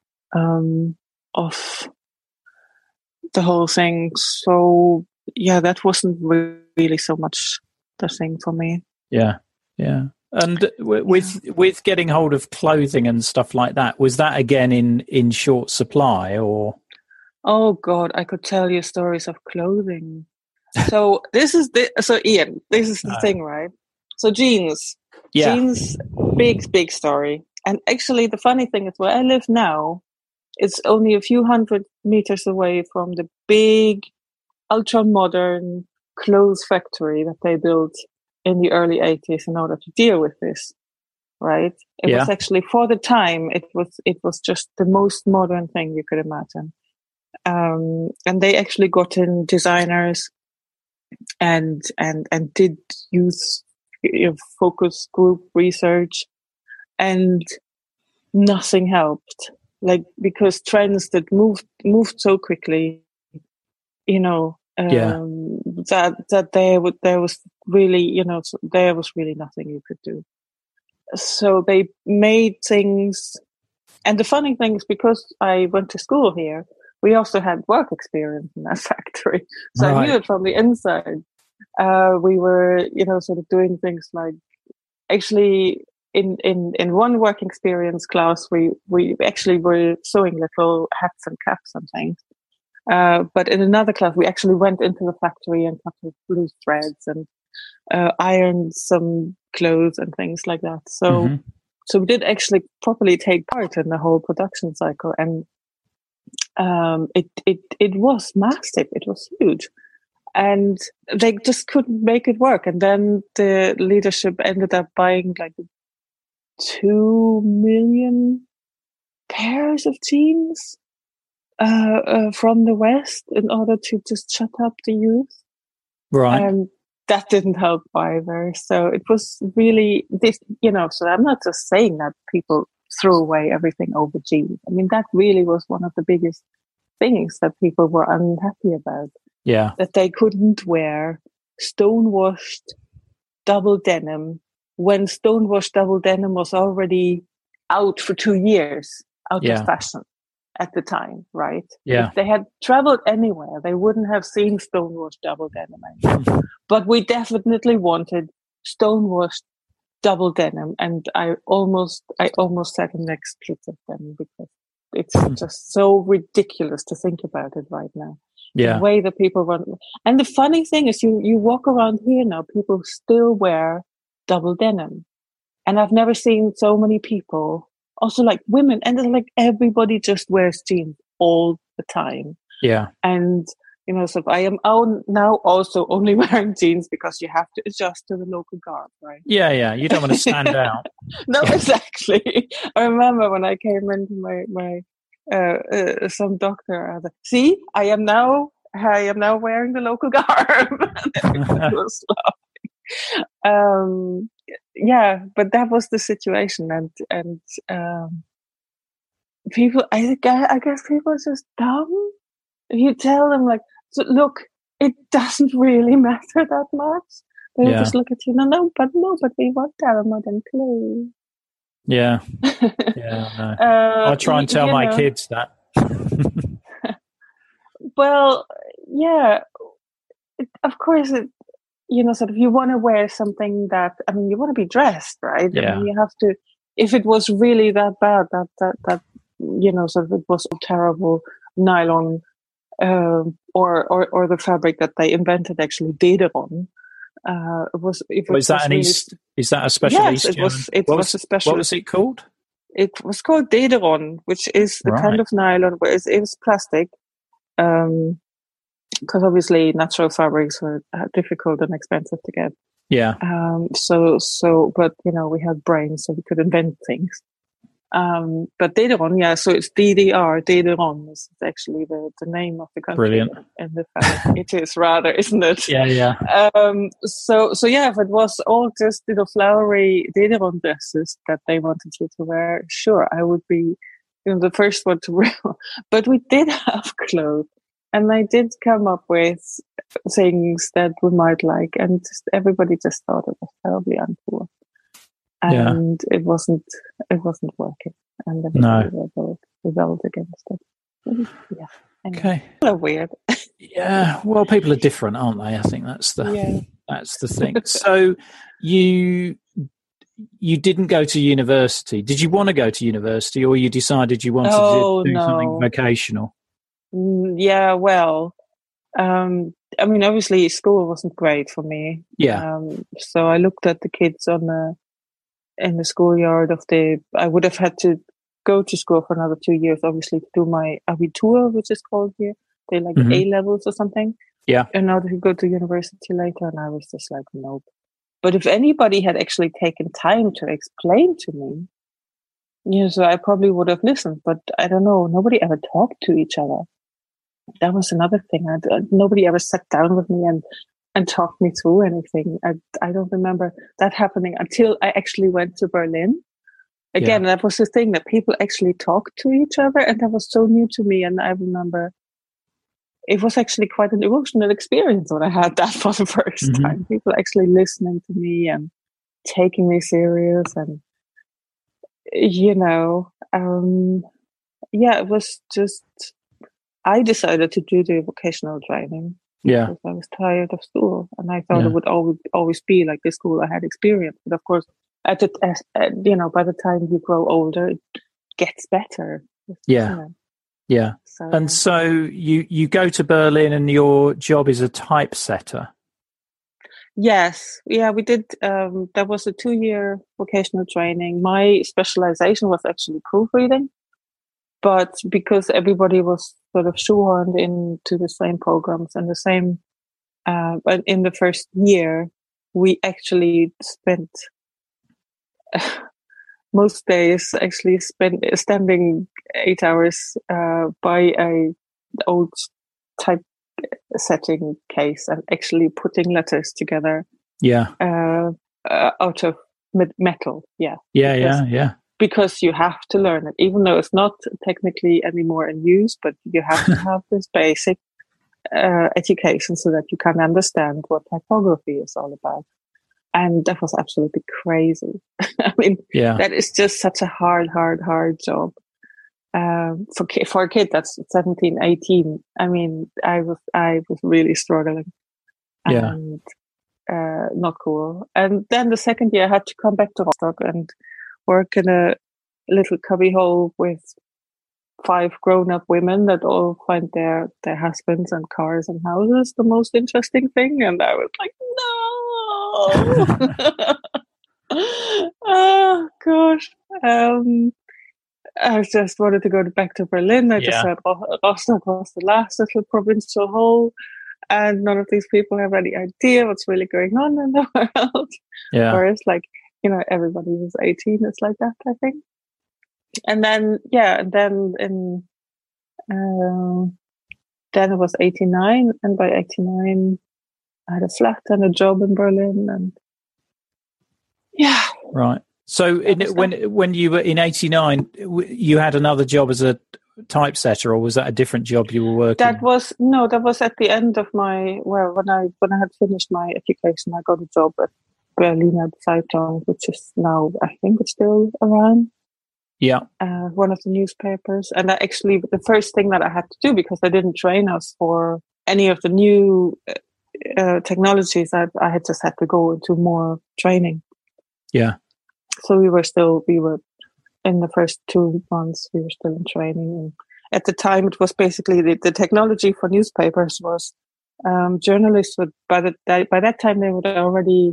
of the whole thing. So that wasn't really so much the thing for me. Yeah. And with getting hold of clothing and stuff like that, was that again in short supply or? Oh God, I could tell you stories of clothing. So Ian, this is the thing, right? So jeans, big story. And actually, the funny thing is, where I live now, it's only a few hundred meters away from the big, ultra-modern clothes factory that they built in the early 80s in order to deal with this, right? It was actually, for the time, it was just the most modern thing you could imagine. And they actually got in designers and did use focus group research, and nothing helped. Like, because trends that moved so quickly, that there was really nothing you could do. So they made things, and the funny thing is, because I went to school here, we also had work experience in that factory, so I knew it from the inside. We were, sort of doing things like, actually, in one work experience class, we actually were sewing little hats and caps and things. But in another class, we actually went into the factory and cut with blue threads and ironed some clothes and things like that. So we did actually properly take part in the whole production cycle, and it was massive. It was huge. And they just couldn't make it work. And then the leadership ended up buying like 2 million pairs of jeans from the West in order to just shut up the youth. Right. And that didn't help either. So it was really this, so I'm not just saying that people threw away everything over jeans. I mean, that really was one of the biggest things that people were unhappy about. Yeah. That they couldn't wear stonewashed double denim when stonewashed double denim was already out for 2 years, out of fashion at the time, right? Yeah. If they had traveled anywhere, they wouldn't have seen stonewashed double denim anymore. But we definitely wanted stonewashed double denim, and I almost sat next to them because it's just so ridiculous to think about it right now. Yeah. The way that people run. And the funny thing is you walk around here now, people still wear double denim. And I've never seen so many people, also like women, and it's like everybody just wears jeans all the time. Yeah. And, so I am now also only wearing jeans because you have to adjust to the local garb, right? Yeah, yeah. You don't want to stand out. No, exactly. I remember when I came into my some doctor, I was like, see, I am now wearing the local garb. Everybody was laughing. Yeah, but that was the situation, and people, I guess people are just dumb. If you tell them like, so look, it doesn't really matter that much. They'll just look at you. No, but we want modern clothes. Yeah, yeah. No. I try and tell my kids that. Well, yeah, of course. Sort of, you want to wear something that, you want to be dressed, right? Yeah. You have to. If it was really that bad, that sort of, it was terrible nylon, or the fabric that they invented actually Dederon. Is that a special? Yes, it was a special. What was it called? It was called Dederon, which is the kind of nylon where it was plastic. Because obviously natural fabrics were difficult and expensive to get. Yeah. But we had brains, so we could invent things. But Dederon, so it's DDR. Dederon is actually the name of the country. Brilliant. And the fabric. It is rather, isn't it? Yeah, yeah. So if it was all just flowery Dederon dresses that they wanted you to wear, sure, I would be the first one to wear. But we did have clothes. And I did come up with things that we might like, and everybody just thought it was terribly uncool, and it wasn't working, and everybody rebelled against it. Yeah. Anyway, okay. Kind of weird. Yeah. Well, people are different, aren't they? I think that's the thing. So you didn't go to university. Did you want to go to university, or you decided you wanted to do something vocational? Yeah, well, obviously school wasn't great for me. Yeah. So I looked at the kids in the schoolyard I would have had to go to school for another 2 years, obviously, to do my Abitur, which is called here. They like A-levels or something. Yeah. In order to go to university later. And I was just like, nope. But if anybody had actually taken time to explain to me, so I probably would have listened, but I don't know. Nobody ever talked to each other. That was another thing. Nobody ever sat down with me and talked me through anything. I don't remember that happening until I actually went to Berlin. Again, that was the thing, that people actually talked to each other, and that was so new to me. And I remember it was actually quite an emotional experience when I had that for the first time. People actually listening to me and taking me serious, and it was just, I decided to do the vocational training because I was tired of school, and I thought it would always be like the school I had experienced. But of course, by the time you grow older, it gets better. Yeah. Yeah. So you go to Berlin, and your job is a typesetter. Yes. Yeah, we did. That was a 2-year vocational training. My specialization was actually proofreading. But because everybody was sort of shoehorned into the same programs and the same, but in the first year, we actually spent most days actually spent standing 8 hours by a old typesetting case and actually putting letters together. Yeah. Out of metal. Yeah. Yeah. Because you have to learn it, even though it's not technically anymore in use, but you have to have this basic education so that you can understand what typography is all about. And that was absolutely crazy. I mean, that is just such a hard job. For a kid that's 17, 18, I mean, I was really struggling. And not cool. And then the second year I had to come back to Rostock and work in a little cubbyhole with 5 grown-up women that all find their husbands and cars and houses the most interesting thing. And I was like, no. Oh gosh. I just wanted to go back to Berlin. I just said Rostock was the last little provincial hole, and none of these people have any idea what's really going on in the world. Whereas, like, you know, everybody who's 18 is like that, I think. And then, then it was 89, and by 89, I had a flat and a job in Berlin, and right. So when you were in 89, you had another job as a typesetter, or was that a different job you were working? That was at the end of my, when I had finished my education, I got a job at Berliner Zeitung, which is now, I think it's still around. Yeah. One of the newspapers. And that actually, the first thing that I had to do, because they didn't train us for any of the new technologies, I had just had to go into more training. Yeah. So we were in the first 2 months, we were still in training. And at the time, it was basically the technology for newspapers was journalists would, by that time, they would already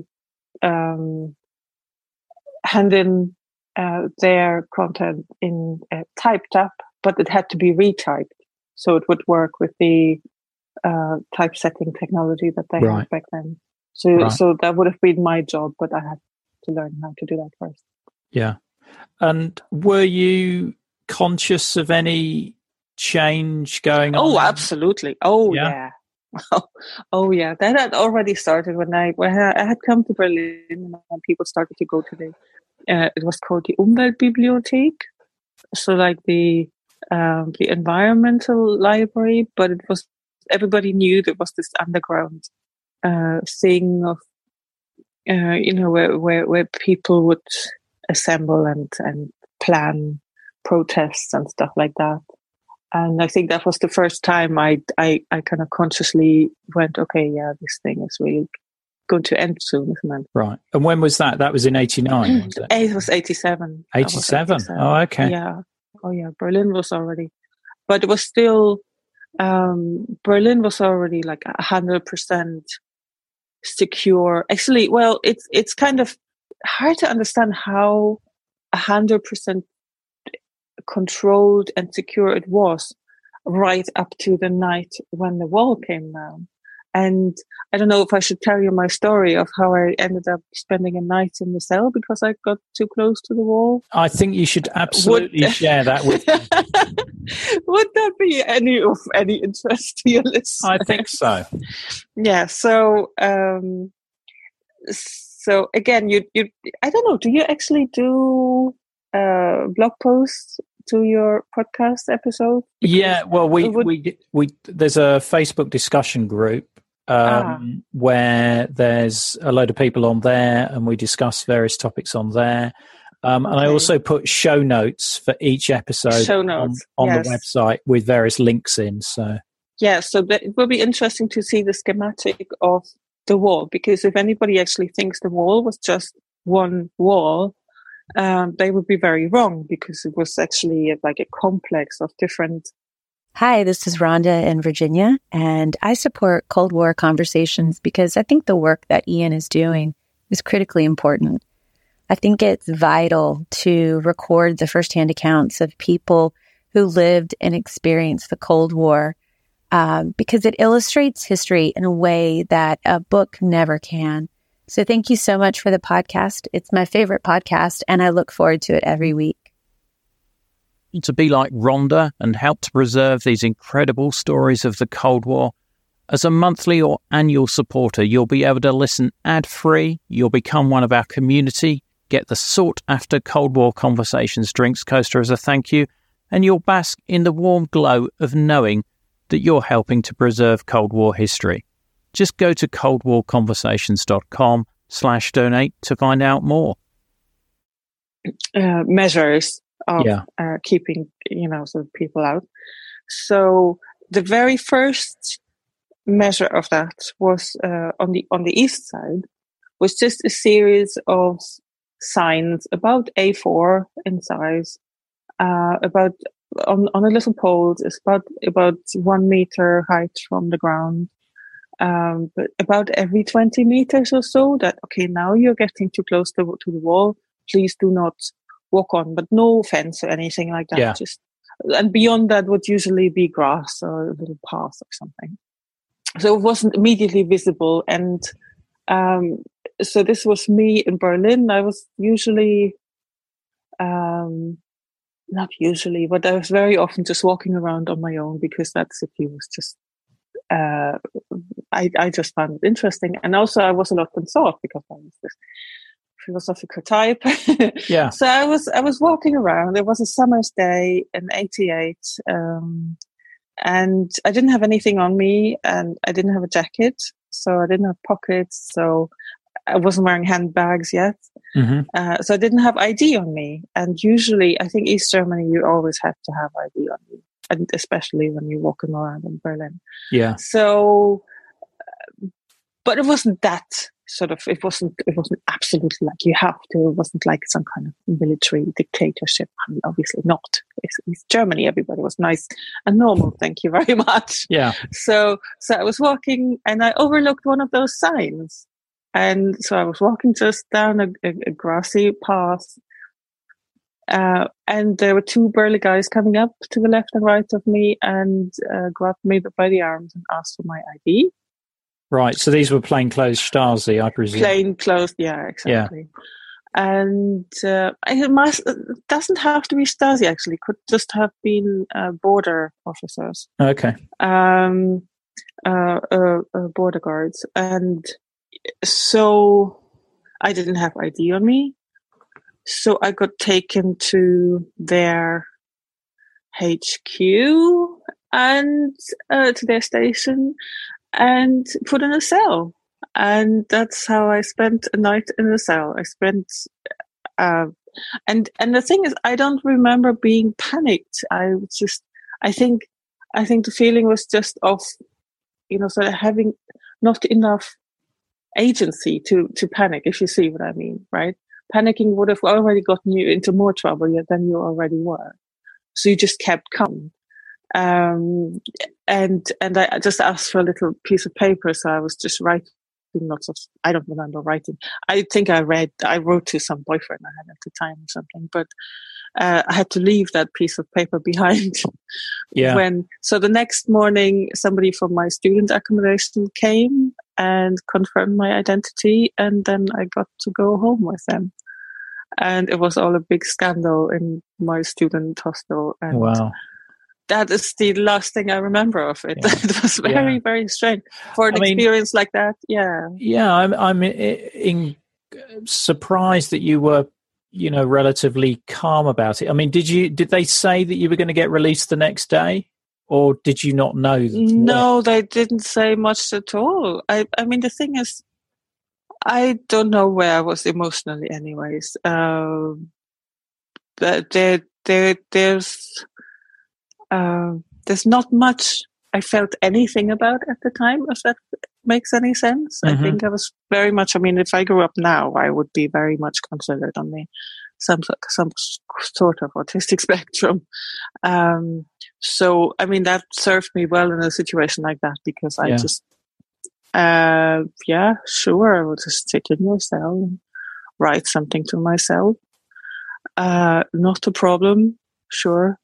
hand in their content in typed up, but it had to be retyped. So it would work with the typesetting technology that they had back then. So that would have been my job, but I had to learn how to do that first. Yeah. And were you conscious of any change going on? Oh, absolutely. Oh, yeah. Oh, yeah. That had already started when I had come to Berlin, and people started to go to it was called the Umweltbibliothek. So like the environmental library, but it was, everybody knew there was this underground thing of, where people would assemble and plan protests and stuff like that. And I think that was the first time I kind of consciously went, okay, yeah, this thing is really going to end soon, isn't it? Right. And when was that? That was in 89, was it? It was 87. 87? Oh, okay. Yeah. Oh, yeah. Berlin was already, but it was still, Berlin was already like 100% secure. Actually, well, it's kind of hard to understand how 100% controlled and secure it was right up to the night when the wall came down. And I don't know if I should tell you my story of how I ended up spending a night in the cell because I got too close to the wall. I think you should absolutely share that with me. Would that be of any interest to your listeners? I think so. Yeah. So, so again, you I don't know. Do you actually do blog posts to your podcast episode? Yeah. Well, we there's a Facebook discussion group where there's a load of people on there, and we discuss various topics on there. And I also put show notes for each episode on the website with various links in. So so it will be interesting to see the schematic of the wall, because if anybody actually thinks the wall was just one wall, they would be very wrong, because it was actually like a complex of different. Hi, this is Rhonda in Virginia, and I support Cold War Conversations because I think the work that Ian is doing is critically important. I think it's vital to record the firsthand accounts of people who lived and experienced the Cold War, because it illustrates history in a way that a book never can. So thank you so much for the podcast. It's my favorite podcast, and I look forward to it every week. To be like Rhonda and help to preserve these incredible stories of the Cold War, as a monthly or annual supporter, you'll be able to listen ad-free, you'll become one of our community, get the sought-after Cold War Conversations drinks coaster as a thank you, and you'll bask in the warm glow of knowing that you're helping to preserve Cold War history. Just go to coldwarconversations.com/donate to find out more. Measures of keeping, sort of people out. So the very first measure of that was on the east side, was just a series of signs about A4 in size, about on a little pole. It's about 1 meter height from the ground. But about every 20 meters or so, that, okay, now you're getting too close to the wall. Please do not walk on, but no fence or anything like that. Yeah. And beyond that would usually be grass or a little path or something. So it wasn't immediately visible. And so this was me in Berlin. I was usually, not usually, but I was very often just walking around on my own because that city was just, I just found it interesting. And also I was a lot thought because I was this philosophical type. Yeah. So I was walking around. It was a summer's day in '88. And I didn't have anything on me, and I didn't have a jacket. So I didn't have pockets. So I wasn't wearing handbags yet. Mm-hmm. So I didn't have ID on me. And usually, I think East Germany, you always have to have ID on you, and especially when you're walking around in Berlin. Yeah. So, but it wasn't that sort of, it wasn't absolutely like you have to. It wasn't like some kind of military dictatorship. I mean, obviously not. It's Germany. Everybody was nice and normal. Thank you very much. Yeah. So I was walking and I overlooked one of those signs. And so I was walking just down a grassy path. And there were two burly guys coming up to the left and right of me and grabbed me by the arms and asked for my ID. Right. So these were plainclothes Stasi, I presume. Plainclothes, yeah, exactly. Yeah. And it doesn't have to be Stasi, actually. It could just have been border officers. Okay. Border guards. And so I didn't have ID on me. So I got taken to their HQ and to their station and put in a cell. And that's how I spent a night in a cell. I spent, and the thing is, I don't remember being panicked. I think the feeling was just of, sort of having not enough agency to panic, if you see what I mean, right? Panicking would have already gotten you into more trouble than you already were. So you just kept calm. And I just asked for a little piece of paper. So I was just writing lots of, I don't remember writing. I think I wrote to some boyfriend I had at the time or something, but I had to leave that piece of paper behind. Yeah. So the next morning, somebody from my student accommodation came and confirmed my identity, and then I got to go home with them. And it was all a big scandal in my student hostel. And wow. That is the last thing I remember of it. Yeah. It was very, very strange for an experience like that. Yeah. Yeah. I'm surprised that you were, relatively calm about it. I mean, did they say that you were going to get released the next day, or did you not know? No, they didn't say much at all. I mean, the thing is, I don't know where I was emotionally anyways. But there's not much I felt anything about at the time, if that makes any sense. Mm-hmm. I think I was very much, if I grew up now, I would be very much considered on some sort of autistic spectrum. So, that served me well in a situation like that, because I just, sure, I will just sit in my cell and write something to myself. Not a problem, sure.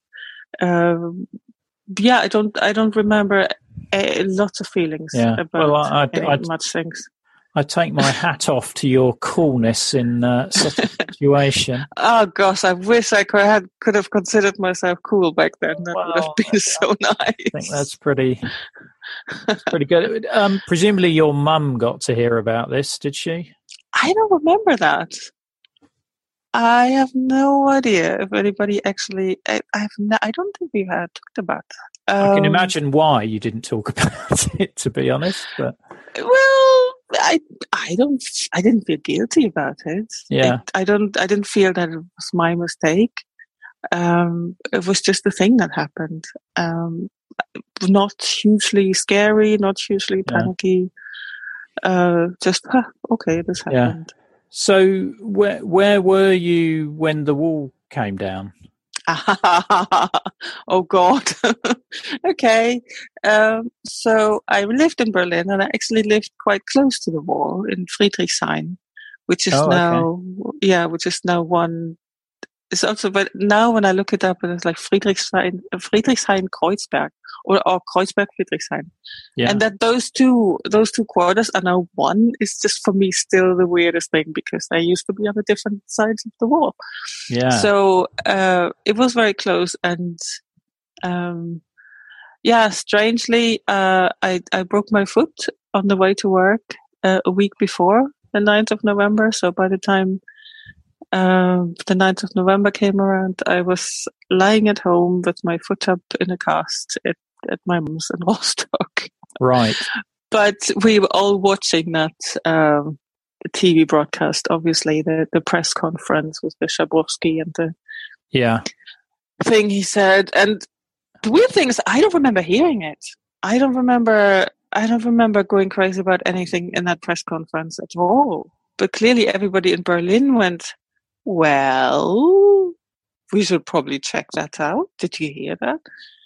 I don't remember lots of feelings about much things. I take my hat off to your coolness in such a situation. Oh gosh, I wish I could have considered myself cool back then. That would have been so nice. I think that's pretty good. Presumably your mum got to hear about this, did she? I don't remember that. I have no idea if anybody actually. I don't think we had talked about that. I can imagine why you didn't talk about it, to be honest. But well, I didn't feel guilty about it. Yeah, I didn't feel that it was my mistake. It was just the thing that happened. Not hugely scary, not hugely panicky. Just okay, this happened. Yeah. So where were you when the wall came down? Oh God. Okay. So I lived in Berlin, and I actually lived quite close to the wall in Friedrichshain, which is which is now one. It's also, but now when I look it up, it's like Friedrichshain Kreuzberg or Kreuzberg Friedrichshain. Yeah. And that those two quarters are now one is just for me still the weirdest thing, because they used to be on the different sides of the wall. Yeah. So it was very close, and strangely, I broke my foot on the way to work a week before the 9th of November. So by the time the 9th of November came around, I was lying at home with my foot up in a cast at my mom's in Rostock. Right. But we were all watching that TV broadcast, obviously, the press conference with the Schabowski and the thing he said. And the weird thing is, I don't remember hearing it. I don't remember going crazy about anything in that press conference at all. But clearly everybody in Berlin went, well, we should probably check that out. Did you hear that?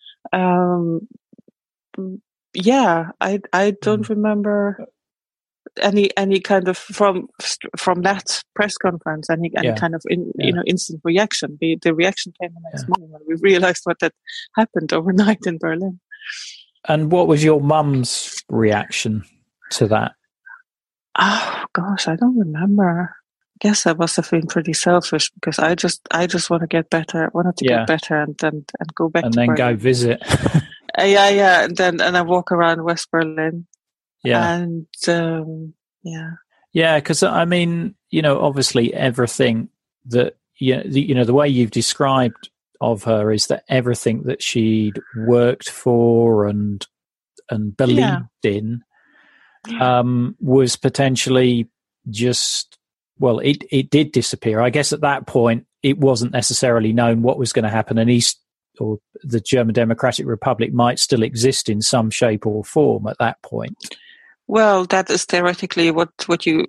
I don't remember any kind of from that press conference any kind of instant reaction. The reaction came the next morning when we realized what had happened overnight in Berlin. And what was your mum's reaction to that? Oh gosh, I don't remember. I guess I must have been pretty selfish, because I just want to get better. I wanted to get better and go back and to then Berlin. Go visit. And I walk around West Berlin. Yeah. And Yeah, because I mean, obviously everything that the way you've described of her is that everything that she'd worked for and believed in was potentially just, well, it did disappear. I guess at that point it wasn't necessarily known what was going to happen, and or the German Democratic Republic might still exist in some shape or form at that point. Well, that is theoretically what a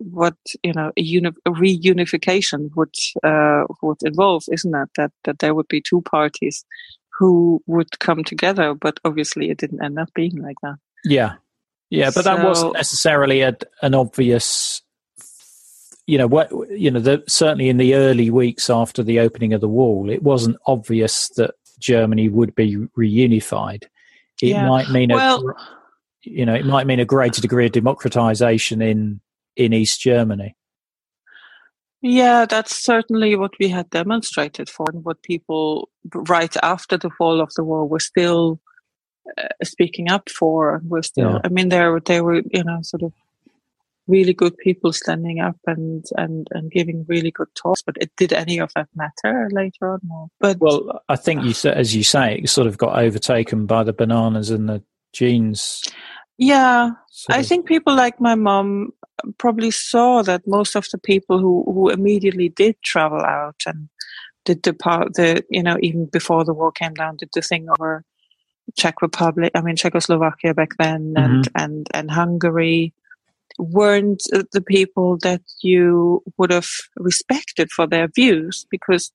reunification would involve, isn't it? That there would be two parties who would come together, but obviously it didn't end up being like that. Yeah, but that wasn't necessarily an obvious. Certainly in the early weeks after the opening of the wall, it wasn't obvious that Germany would be reunified. It might mean it might mean a greater degree of democratization in East Germany. Yeah, that's certainly what we had demonstrated for, and what people right after the fall of the wall were still speaking up for. We're still, I mean, they were sort of really good people standing up and giving really good talks. But did any of that matter later on? No. But I think as you say, it sort of got overtaken by the bananas and the jeans. Yeah, I think people like my mom probably saw that most of the people who immediately did travel out and did even before the war came down, did the thing over Czechoslovakia back then, and Hungary, weren't the people that you would have respected for their views, because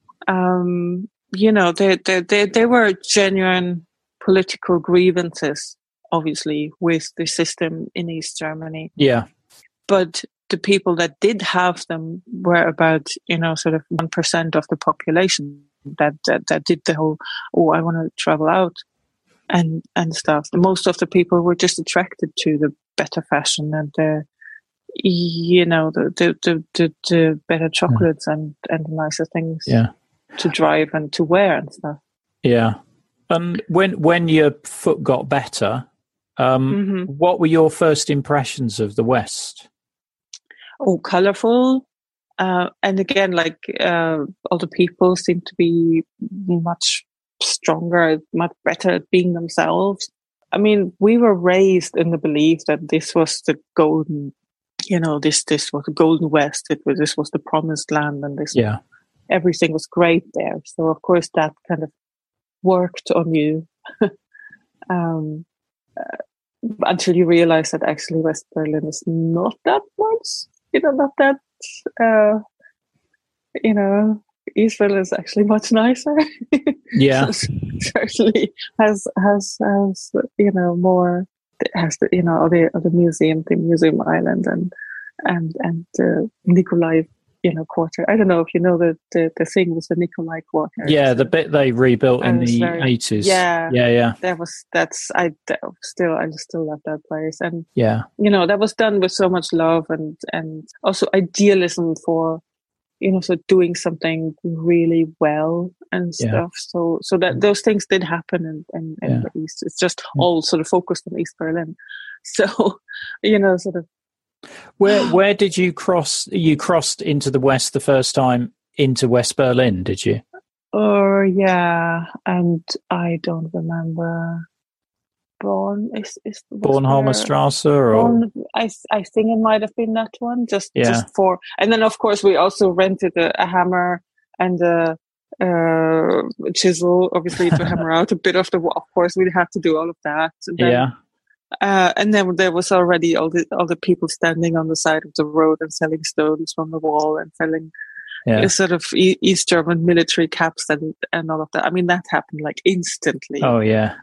they were genuine political grievances, obviously, with the system in East Germany. Yeah. But the people that did have them were about, sort of 1% of the population that did the whole, I want to travel out and stuff. Most of the people were just attracted to the better fashion and you know, the better chocolates and the nicer things to drive and to wear and stuff. Yeah. And when your foot got better, what were your first impressions of the West? Oh, colorful. And again, like all the people seem to be much stronger, much better at being themselves. I mean, we were raised in the belief that this was the golden, you know, this was the golden West. This was the promised land, and everything was great there. So of course that kind of worked on you until you realize that actually West Berlin is not that much, you know, not that, you know, East Berlin is actually much nicer. Yeah. Certainly has you know, more, has the, you know, all the museum island and Nikolai, you know, quarter. I don't know if you know the thing with the Nikolai quarter. Yeah, the bit they rebuilt in the 80s. Yeah. I still love that place. And yeah, you know, that was done with so much love and also idealism for, you know, so doing something really well and stuff. So that those things did happen in the East. It's just all sort of focused on East Berlin. So, you know, sort of. Where did you cross? You crossed into the West the first time into West Berlin, did you? Oh, yeah. And I don't remember. Bornholmer Strasse, or I think it might have been that one. Just for, and then of course we also rented a hammer and a chisel, obviously, to hammer out a bit of the wall. Of course, we had to do all of that. And then, and then there was already all the people standing on the side of the road and selling stones from the wall and selling sort of East German military caps and all of that. I mean, that happened like instantly. Oh yeah.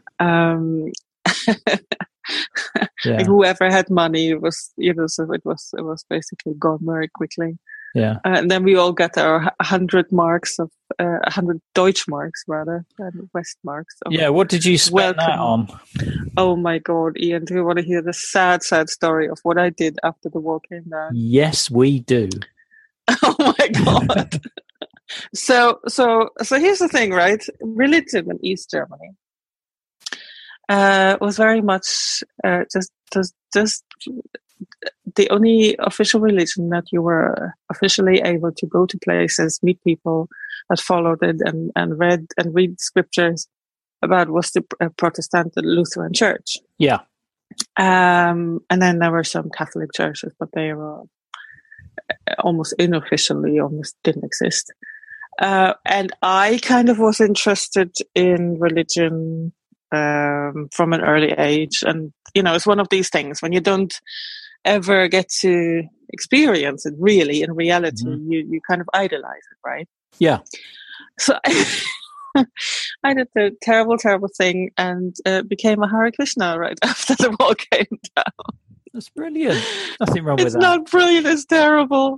Like whoever had money was, you know, so it was basically gone very quickly. Yeah. And then we all got our 100 marks of 100 Deutschmarks rather than Westmarks. What did you spend that on? Oh my God, Ian, do you want to hear the sad story of what I did after the wall came down? Yes, we do. Oh my God. So here's the thing, right? Religion in East Germany was very much just the only official religion that you were officially able to go to places, meet people that followed it and read scriptures about was the Protestant Lutheran Church. Yeah. And then there were some Catholic churches, but they were almost unofficially, almost didn't exist. And I kind of was interested in religion from an early age. And, you know, it's one of these things when you don't ever get to experience it really in reality, you kind of idolize it, right? Yeah. So I did the terrible thing and became a Hare Krishna right after the wall came down. That's brilliant. Nothing wrong with that. It's not brilliant, it's terrible.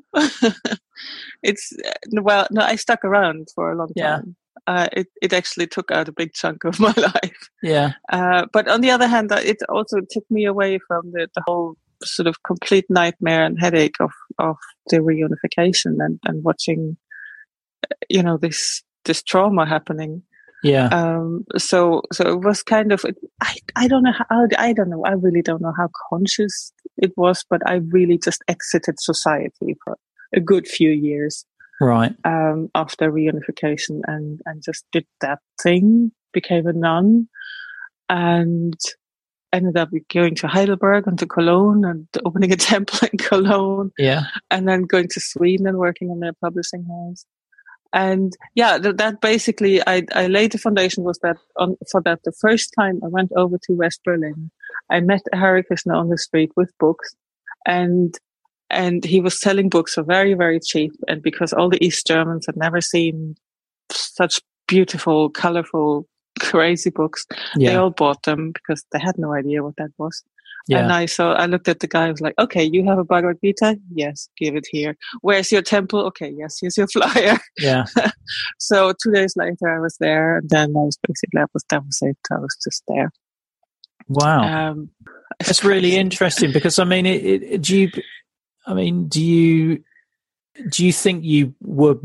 I stuck around for a long time. It actually took out a big chunk of my life. Yeah. But on the other hand, it also took me away from the whole sort of complete nightmare and headache of the reunification and watching, you know, this trauma happening. Yeah. So it was kind of, I don't know I really don't know how conscious it was, but I really just exited society for a good few years. Right. After reunification and just did that thing, became a nun and ended up going to Heidelberg and to Cologne and opening a temple in Cologne. Yeah. And then going to Sweden and working in their publishing house. And that basically, I laid the foundation was that for that the first time I went over to West Berlin, I met a Hare Krishna on the street with books and he was selling books for very, very cheap. And because all the East Germans had never seen such beautiful, colorful, crazy books, they all bought them because they had no idea what that was. Yeah. And I looked at the guy, I was like, okay, you have a Bhagavad Gita? Yes, give it here. Where's your temple? Okay, yes, here's your flyer. Yeah. So 2 days later I was there, and then that was it. I was just there. Wow. It's really interesting because, I mean, I mean, do you think you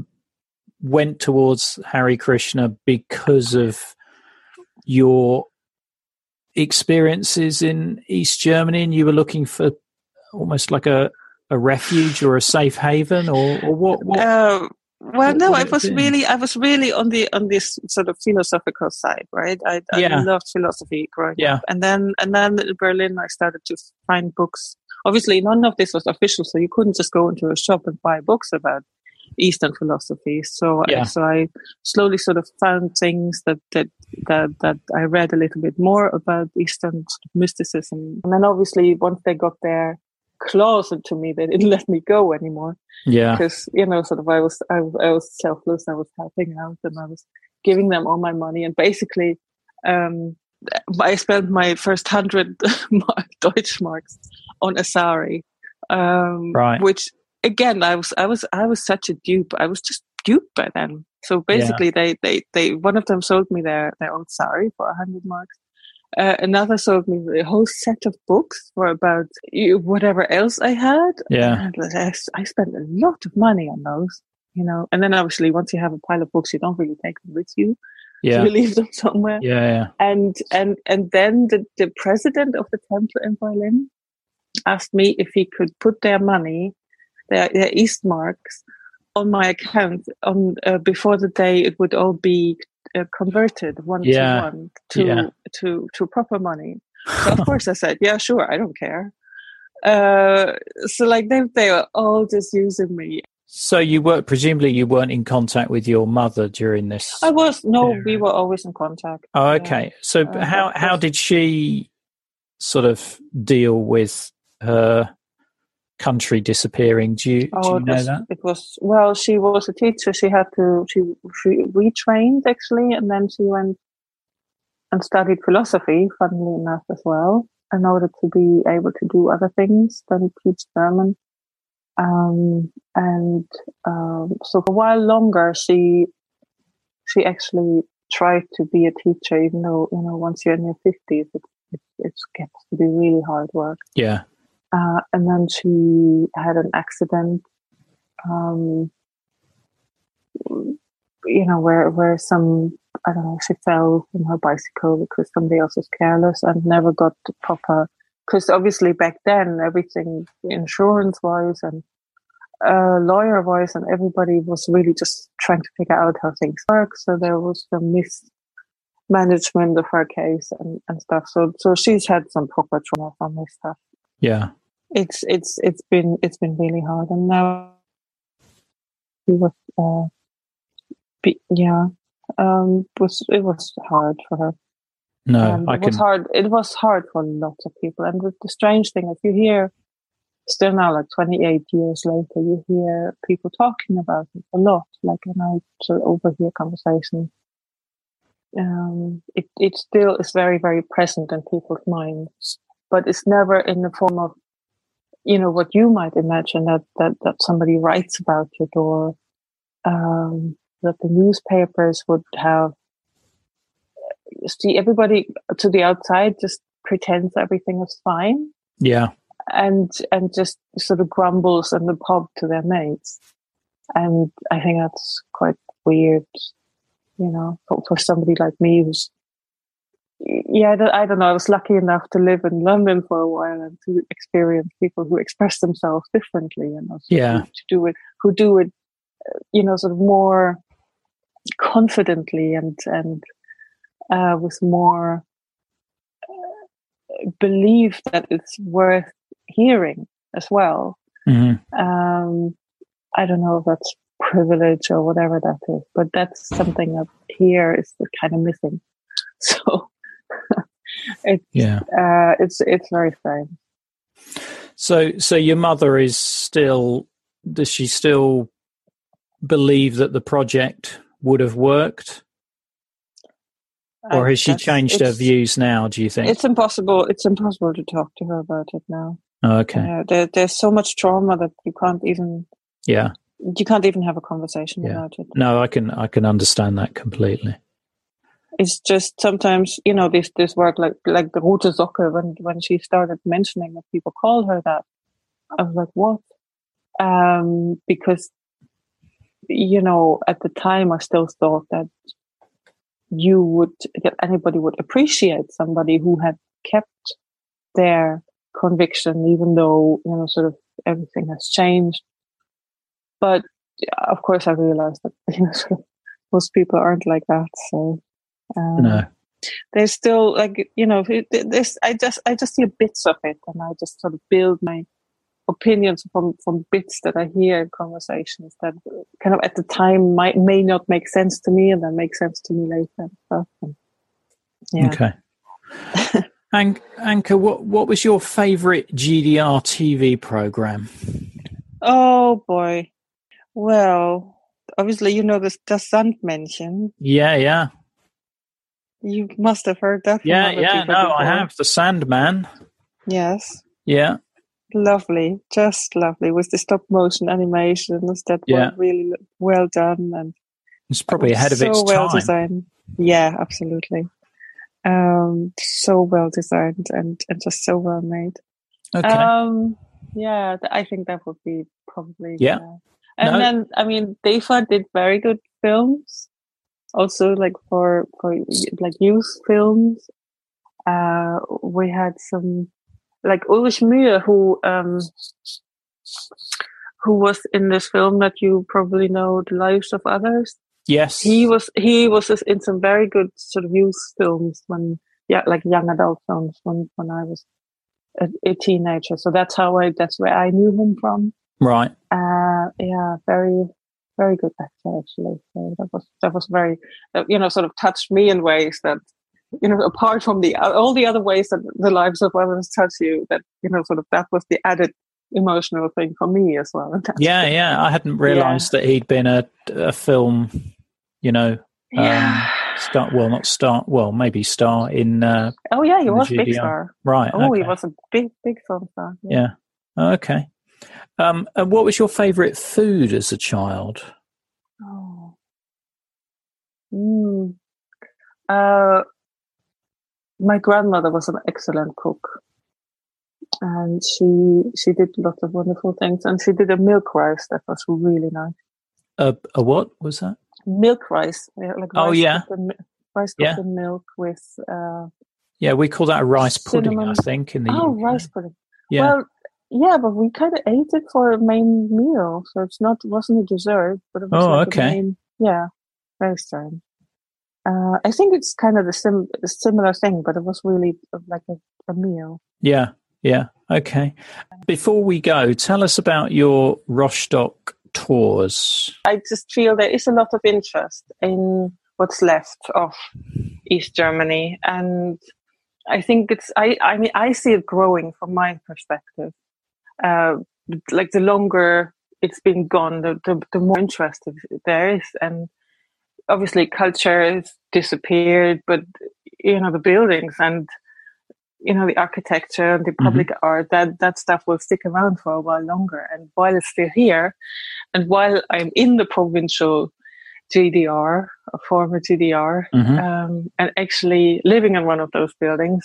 went towards Hare Krishna because of your experiences in East Germany, and you were looking for almost like a refuge or a safe haven, or what? Well, no, I was really on this sort of philosophical side, right? I loved philosophy growing up, and then in Berlin I started to find books. Obviously, none of this was official, so you couldn't just go into a shop and buy books about Eastern philosophy. So I slowly sort of found things that I read a little bit more about Eastern sort of mysticism, and then obviously once they got their claws into me, they didn't let me go anymore. Yeah, because sort of I was selfless. I was helping out, and I was giving them all my money, and basically, I spent my first 100 Deutschmarks on a sari, right? Which again, I was such a dupe. I was just duped by them. So basically, they one of them sold me their old sari for 100 marks. Another sold me a whole set of books for about whatever else I had. Yeah. And I spent a lot of money on those, and then obviously once you have a pile of books, you don't really take them with you. Yeah. You leave them somewhere. Yeah. And then the president of the temple in Berlin asked me if he could put their money, their Eastmarks, on my account before the day it would all be converted one to one to proper money. So of course I said, yeah, sure, I don't care. So like they were all just using me. So presumably you weren't in contact with your mother during this? I was. No, we were always in contact. Oh, okay. Yeah. So how did she sort of deal with her country disappearing? Do you know that? It was, well, she was a teacher. She retrained actually, and then she went and studied philosophy, funnily enough, as well, in order to be able to do other things than teach German. So for a while longer, she actually tried to be a teacher, even though, once you're in your 50s, it gets to be really hard work. Yeah. And then she had an accident, where she fell from her bicycle because somebody else was careless and never got the proper, because obviously back then everything insurance-wise and lawyer-wise and everybody was really just trying to figure out how things work. So there was some mismanagement of her case and stuff. So she's had some proper trauma from this stuff. Yeah. It's been really hard, and now it was hard for her. No, It was hard for lots of people, and the strange thing, if you hear still now, like 28 years later, you hear people talking about it a lot. Like when I sort of overhear conversations, it still is very, very present in people's minds, but it's never in the form of, what you might imagine that somebody writes about it, or that the newspapers would have. See, everybody to the outside just pretends everything is fine. Yeah. And just sort of grumbles in the pub to their mates. And I think that's quite weird, for somebody like me who's, I don't know. I was lucky enough to live in London for a while and to experience people who express themselves differently, who do it, sort of more confidently and with more belief that it's worth hearing as well. Mm-hmm. I don't know if that's privilege or whatever that is, but that's something that here is kind of missing. So it's very strange. So your mother does she still believe that the project would have worked? Or has she changed her views now, do you think? It's impossible to talk to her about it now. Oh, okay. There's so much trauma that you can't even have a conversation about it. No, I can understand that completely. It's just sometimes, this work like the Rote Socke, when she started mentioning that people call her that, I was like, what? because, at the time I still thought that that anybody would appreciate somebody who had kept their conviction, even though, sort of everything has changed. But of course I realized that, sort of most people aren't like that. So, No. There's still this, I just hear bits of it, and I just sort of build my opinions from bits that I hear in conversations that kind of at the time may not make sense to me, and then make sense to me later. So, yeah. Okay. Anke, what was your favorite GDR TV program? Oh boy. Well, obviously, das Sandmännchen. Yeah. You must have heard that. Yeah. No, before. I have. The Sandman. Yes. Yeah. Lovely, just lovely, with the stop motion animations that were really well done, and it's probably ahead of its time. So well designed. Yeah, absolutely. So well designed and just so well made. Okay. I think that would be probably. Yeah. And then, DEFA did very good films, also like for like youth films. We had some, like Ulrich Mühe, who was in this film that you probably know, The Lives of Others. Yes, he was in some very good sort of youth films like young adult films when I was a teenager. So that's where I knew him from. Right. Very, very good actor actually. So that was very, sort of touched me in ways that, apart from all the other ways that The Lives of Others touch you, that, sort of that was the added emotional thing for me as well. Yeah. I hadn't realised that he'd been a film, maybe star in. He was big star. Right. Oh, okay. He was a big film star. Yeah. Okay. And what was your favourite food as a child? My grandmother was an excellent cook, and she did lots of wonderful things, and she did a milk rice that was really nice. A what was that? Milk rice. Like rice cooked in milk with. We call that a rice pudding, cinnamon. I think. In the UK. Rice pudding. Yeah. Well, yeah, but we kind of ate it for a main meal, so it wasn't a dessert, but it was a main. Yeah, very strange. I think it's kind of the similar thing, but it was really like a meal. Yeah. Okay. Before we go, tell us about your Rostock tours. I just feel there is a lot of interest in what's left of East Germany, and I think I see it growing from my perspective. Like the longer it's been gone, the more interest there is, and obviously culture has disappeared, but the buildings and the architecture and the public art, that stuff will stick around for a while longer. And while it's still here, and while I'm in the provincial GDR, a former GDR, and actually living in one of those buildings,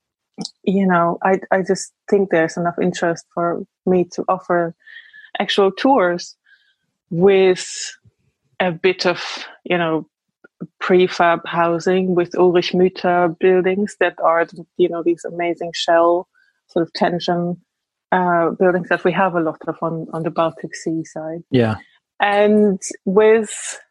I just think there's enough interest for me to offer actual tours with a bit of, prefab housing with Ulrich Mühe buildings that are, these amazing shell sort of tension buildings that we have a lot of on the Baltic Sea side. Yeah. And with,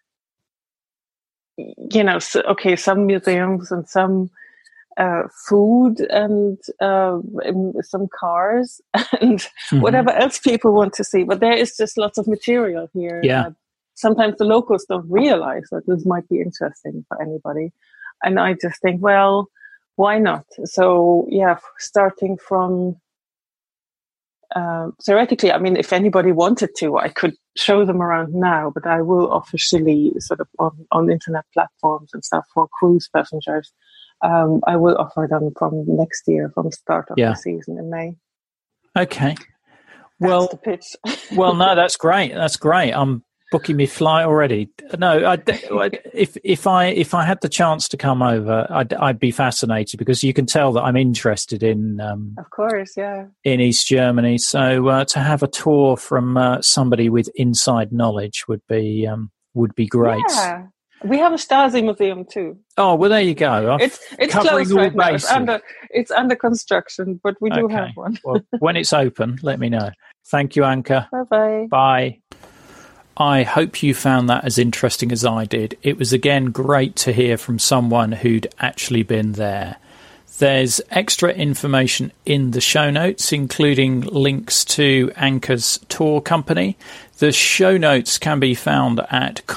some museums and some food and some cars and whatever else people want to see. But there is just lots of material here. Yeah. Sometimes the locals don't realize that this might be interesting for anybody. And I just think, well, why not? So, starting from theoretically, if anybody wanted to, I could show them around now, but I will officially sort of on internet platforms and stuff for cruise passengers. I will offer them from next year, from the start of the season in May. Okay. That's the pitch. Well, no, that's great. That's great. I'm booking me flight already. No, if I had the chance to come over, I'd be fascinated, because you can tell that I'm interested in. Of course, yeah. In East Germany, so to have a tour from somebody with inside knowledge would be great. Yeah. We have a Stasi museum too. Oh, well, there you go. It's closed right now. It's under construction, but we do have one. Well, when it's open, let me know. Thank you, Anke. Bye-bye. Bye. I hope you found that as interesting as I did. It was, again, great to hear from someone who'd actually been there. There's extra information in the show notes, including links to Anke's tour company. The show notes can be found at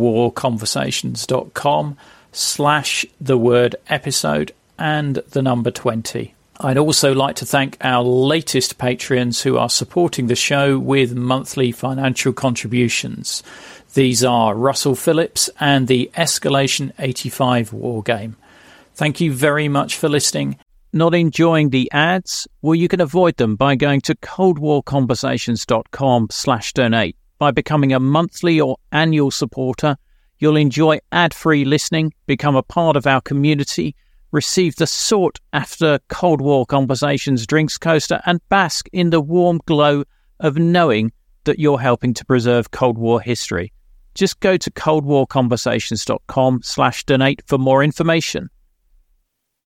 coldwarconversations.com/episode and the number 20. I'd also like to thank our latest patrons who are supporting the show with monthly financial contributions. These are Russell Phillips and the Escalation 85 Wargame. Thank you very much for listening. Not enjoying the ads? Well, you can avoid them by going to coldwarconversations.com/donate. By becoming a monthly or annual supporter, you'll enjoy ad-free listening, become a part of our community, receive the sought-after Cold War Conversations drinks coaster, and bask in the warm glow of knowing that you're helping to preserve Cold War history. Just go to coldwarconversations.com/donate for more information.